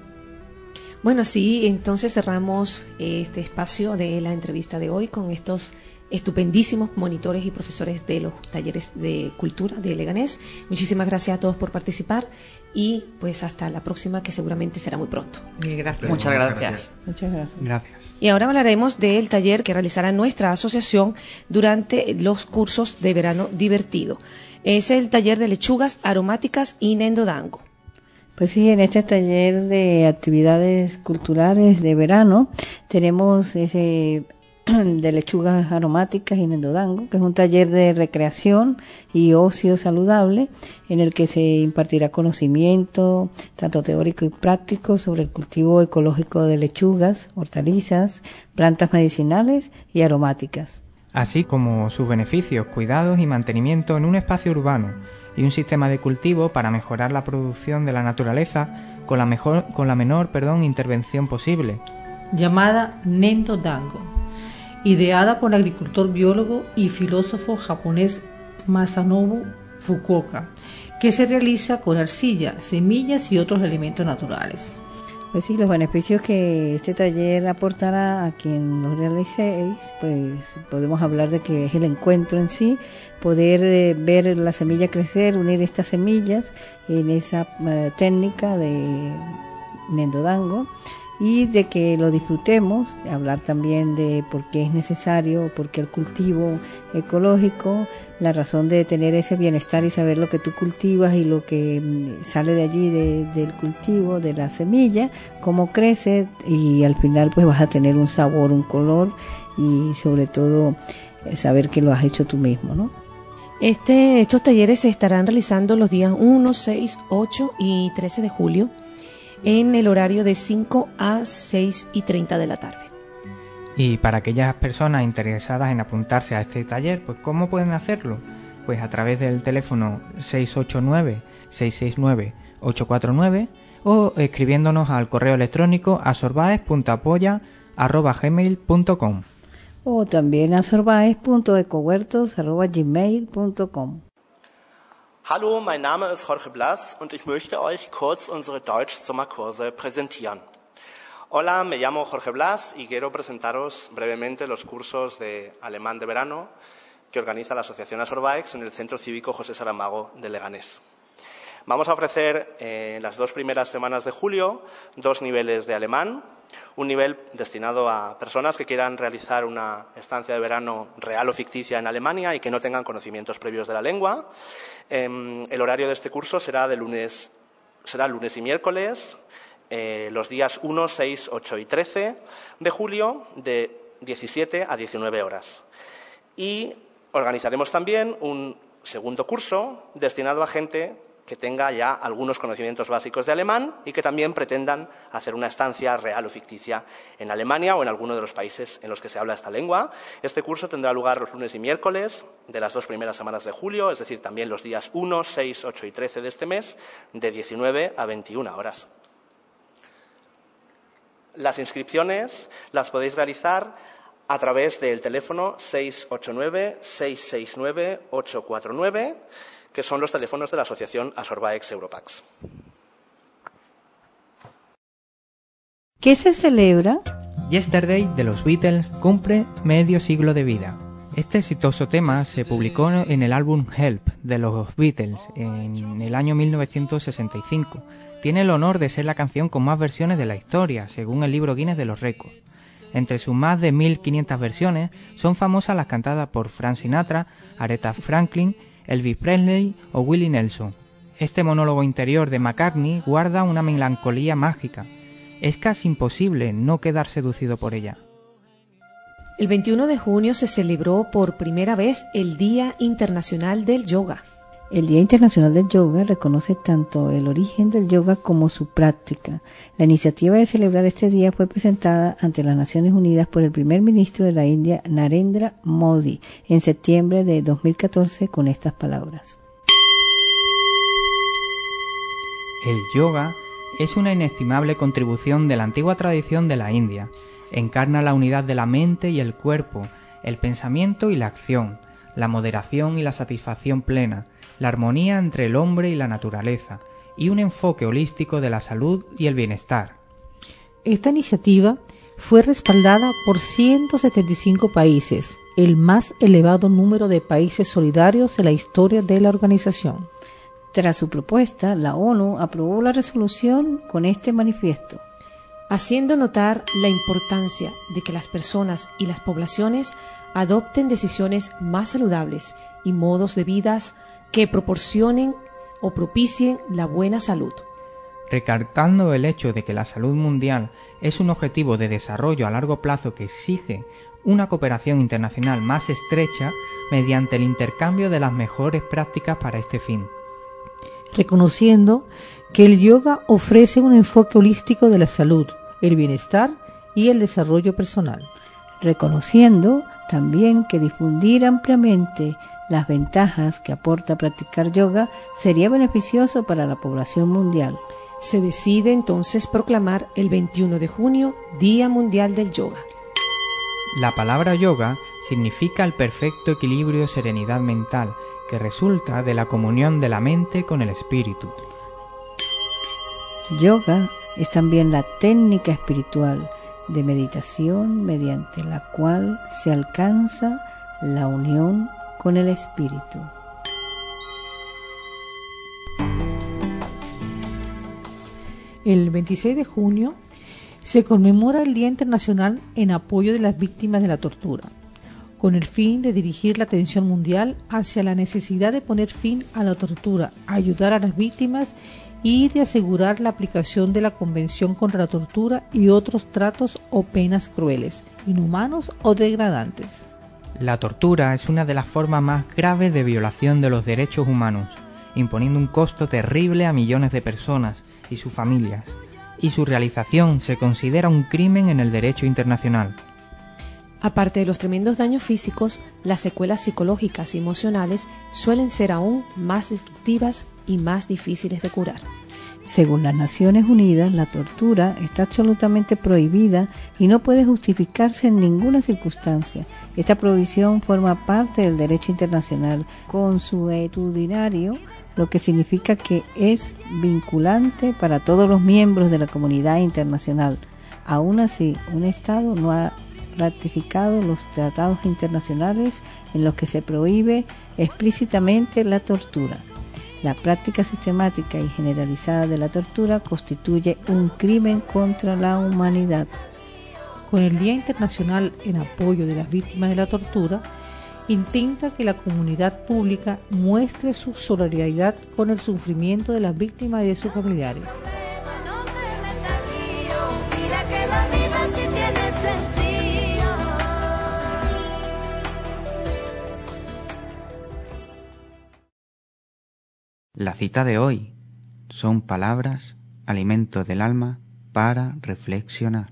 Bueno, así entonces cerramos este espacio de la entrevista de hoy con estos estupendísimos monitores y profesores de los talleres de cultura de Leganés. Muchísimas gracias a todos por participar y pues hasta la próxima, que seguramente será muy pronto. Gracias. Muchas gracias. Muchas gracias. Gracias. Y ahora hablaremos del taller que realizará nuestra asociación durante los cursos de verano divertido. Es el taller de lechugas aromáticas y Nendodango. Pues sí, en este taller de actividades culturales de verano tenemos ese de lechugas aromáticas y Nendodango, que es un taller de recreación y ocio saludable en el que se impartirá conocimiento tanto teórico y práctico sobre el cultivo ecológico de lechugas, hortalizas, plantas medicinales y aromáticas. Así como sus beneficios, cuidados y mantenimiento en un espacio urbano y un sistema de cultivo para mejorar la producción de la naturaleza con la menor intervención posible. Llamada Nendodango, ideada por el agricultor, biólogo y filósofo japonés Masanobu Fukuoka, que se realiza con arcilla, semillas y otros elementos naturales. Pues sí, los beneficios que este taller aportará a quien lo realicéis, pues podemos hablar de que es el encuentro en sí, poder ver la semilla crecer, unir estas semillas en esa técnica de Nendodango, y de que lo disfrutemos, hablar también de por qué es necesario, por qué el cultivo ecológico, la razón de tener ese bienestar y saber lo que tú cultivas y lo que sale de allí del cultivo, de la semilla, cómo crece, y al final pues vas a tener un sabor, un color y sobre todo saber que lo has hecho tú mismo, ¿no? Estos talleres se estarán realizando los días 1, 6, 8 y 13 de julio en el horario de 5 a 6:30 de la tarde. Y para aquellas personas interesadas en apuntarse a este taller, pues ¿cómo pueden hacerlo? Pues a través del teléfono 689-669-849 o escribiéndonos al correo electrónico asorbaes.apoya@gmail.com. O también a sorbaes.ecohuertos@gmail.com. Hallo, mein Name ist Jorge Blas und ich möchte euch kurz unsere Deutsch-Sommerkurse präsentieren. Hola, me llamo Jorge Blas y quiero presentaros brevemente los cursos de alemán de verano que organiza la Asociación Asorbaex en el Centro Cívico José Saramago de Leganés. Vamos a ofrecer en las 2 primeras semanas de julio 2 niveles de alemán, un nivel destinado a personas que quieran realizar una estancia de verano real o ficticia en Alemania y que no tengan conocimientos previos de la lengua. El horario de este curso será lunes y miércoles, los días 1, 6, 8 y 13 de julio, de 17 a 19 horas. Y organizaremos también un segundo curso destinado a gente que tenga ya algunos conocimientos básicos de alemán y que también pretendan hacer una estancia real o ficticia en Alemania o en alguno de los países en los que se habla esta lengua. Este curso tendrá lugar los lunes y miércoles de las 2 primeras semanas de julio, es decir, también los días 1, 6, 8 y 13 de este mes, de 19 a 21 horas. Las inscripciones las podéis realizar a través del teléfono 689-669-849, que son los teléfonos de la Asociación Asorbaex Europax. ¿Qué se celebra? Yesterday de los Beatles cumple medio siglo de vida. Este exitoso tema se publicó en el álbum Help de los Beatles en el año 1965. Tiene el honor de ser la canción con más versiones de la historia, según el libro Guinness de los Récords. Entre sus más de 1.500 versiones son famosas las cantadas por Frank Sinatra, Aretha Franklin Elvis Presley o Willie Nelson. Este monólogo interior de McCartney guarda una melancolía mágica. Es casi imposible no quedar seducido por ella. El 21 de junio se celebró por primera vez el Día Internacional del Yoga. El Día Internacional del Yoga reconoce tanto el origen del yoga como su práctica. La iniciativa de celebrar este día fue presentada ante las Naciones Unidas por el primer ministro de la India, Narendra Modi, en septiembre de 2014 con estas palabras. El yoga es una inestimable contribución de la antigua tradición de la India. Encarna la unidad de la mente y el cuerpo, el pensamiento y la acción, la moderación y la satisfacción plena, la armonía entre el hombre y la naturaleza, y un enfoque holístico de la salud y el bienestar. Esta iniciativa fue respaldada por 175 países, el más elevado número de países solidarios en la historia de la organización. Tras su propuesta, la ONU aprobó la resolución con este manifiesto, haciendo notar la importancia de que las personas y las poblaciones adopten decisiones más saludables y modos de vida que proporcionen o propicien la buena salud. Recalcando el hecho de que la salud mundial es un objetivo de desarrollo a largo plazo que exige una cooperación internacional más estrecha mediante el intercambio de las mejores prácticas para este fin. Reconociendo que el yoga ofrece un enfoque holístico de la salud, el bienestar y el desarrollo personal. Reconociendo también que difundir ampliamente las ventajas que aporta practicar yoga sería beneficioso para la población mundial. Se decide entonces proclamar el 21 de junio Día Mundial del Yoga. La palabra yoga significa el perfecto equilibrio y serenidad mental que resulta de la comunión de la mente con el espíritu. Yoga es también la técnica espiritual de meditación mediante la cual se alcanza la unión con el espíritu. El 26 de junio se conmemora el Día Internacional en apoyo de las víctimas de la tortura, con el fin de dirigir la atención mundial hacia la necesidad de poner fin a la tortura, ayudar a las víctimas y de asegurar la aplicación de la Convención contra la Tortura y otros tratos o penas crueles, inhumanos o degradantes. La tortura es una de las formas más graves de violación de los derechos humanos, imponiendo un costo terrible a millones de personas y sus familias, y su realización se considera un crimen en el derecho internacional. Aparte de los tremendos daños físicos, las secuelas psicológicas y emocionales suelen ser aún más destructivas y más difíciles de curar. Según las Naciones Unidas, la tortura está absolutamente prohibida y no puede justificarse en ninguna circunstancia. Esta prohibición forma parte del derecho internacional consuetudinario, lo que significa que es vinculante para todos los miembros de la comunidad internacional. Aún así, un Estado no ha ratificado los tratados internacionales en los que se prohíbe explícitamente la tortura. La práctica sistemática y generalizada de la tortura constituye un crimen contra la humanidad. Con el Día Internacional en apoyo de las víctimas de la tortura, intenta que la comunidad pública muestre su solidaridad con el sufrimiento de las víctimas y de sus familiares. La cita de hoy son palabras, alimento del alma para reflexionar.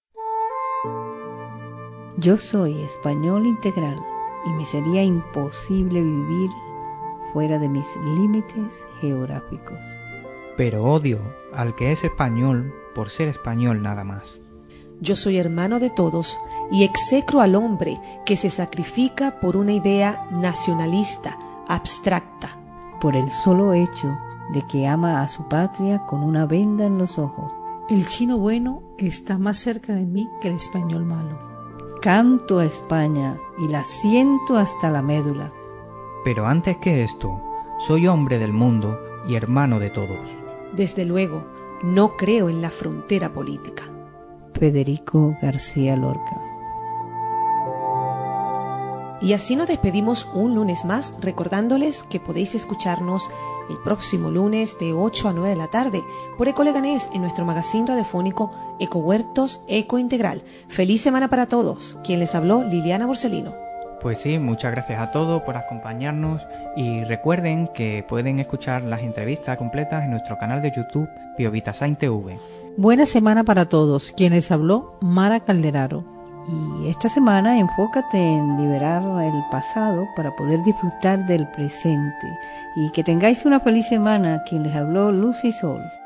Yo soy español integral y me sería imposible vivir fuera de mis límites geográficos. Pero odio al que es español por ser español nada más. Yo soy hermano de todos y execro al hombre que se sacrifica por una idea nacionalista, abstracta, por el solo hecho de que ama a su patria con una venda en los ojos. El chino bueno está más cerca de mí que el español malo. Canto a España y la siento hasta la médula. Pero antes que esto, soy hombre del mundo y hermano de todos. Desde luego, no creo en la frontera política. Federico García Lorca. Y así nos despedimos un lunes más, recordándoles que podéis escucharnos el próximo lunes de 8 a 9 de la tarde por Ecoleganés en nuestro magazín radiofónico Ecohuertos Eco Integral. Feliz semana para todos. Quien les habló, Liliana Borsellino. Pues sí, muchas gracias a todos por acompañarnos y recuerden que pueden escuchar las entrevistas completas en nuestro canal de YouTube Biovitasain TV. Buena semana para todos. Quien les habló, Mara Calderaro. Y esta semana enfócate en liberar el pasado para poder disfrutar del presente. Y que tengáis una feliz semana. Quien les habló, Lucy Sol.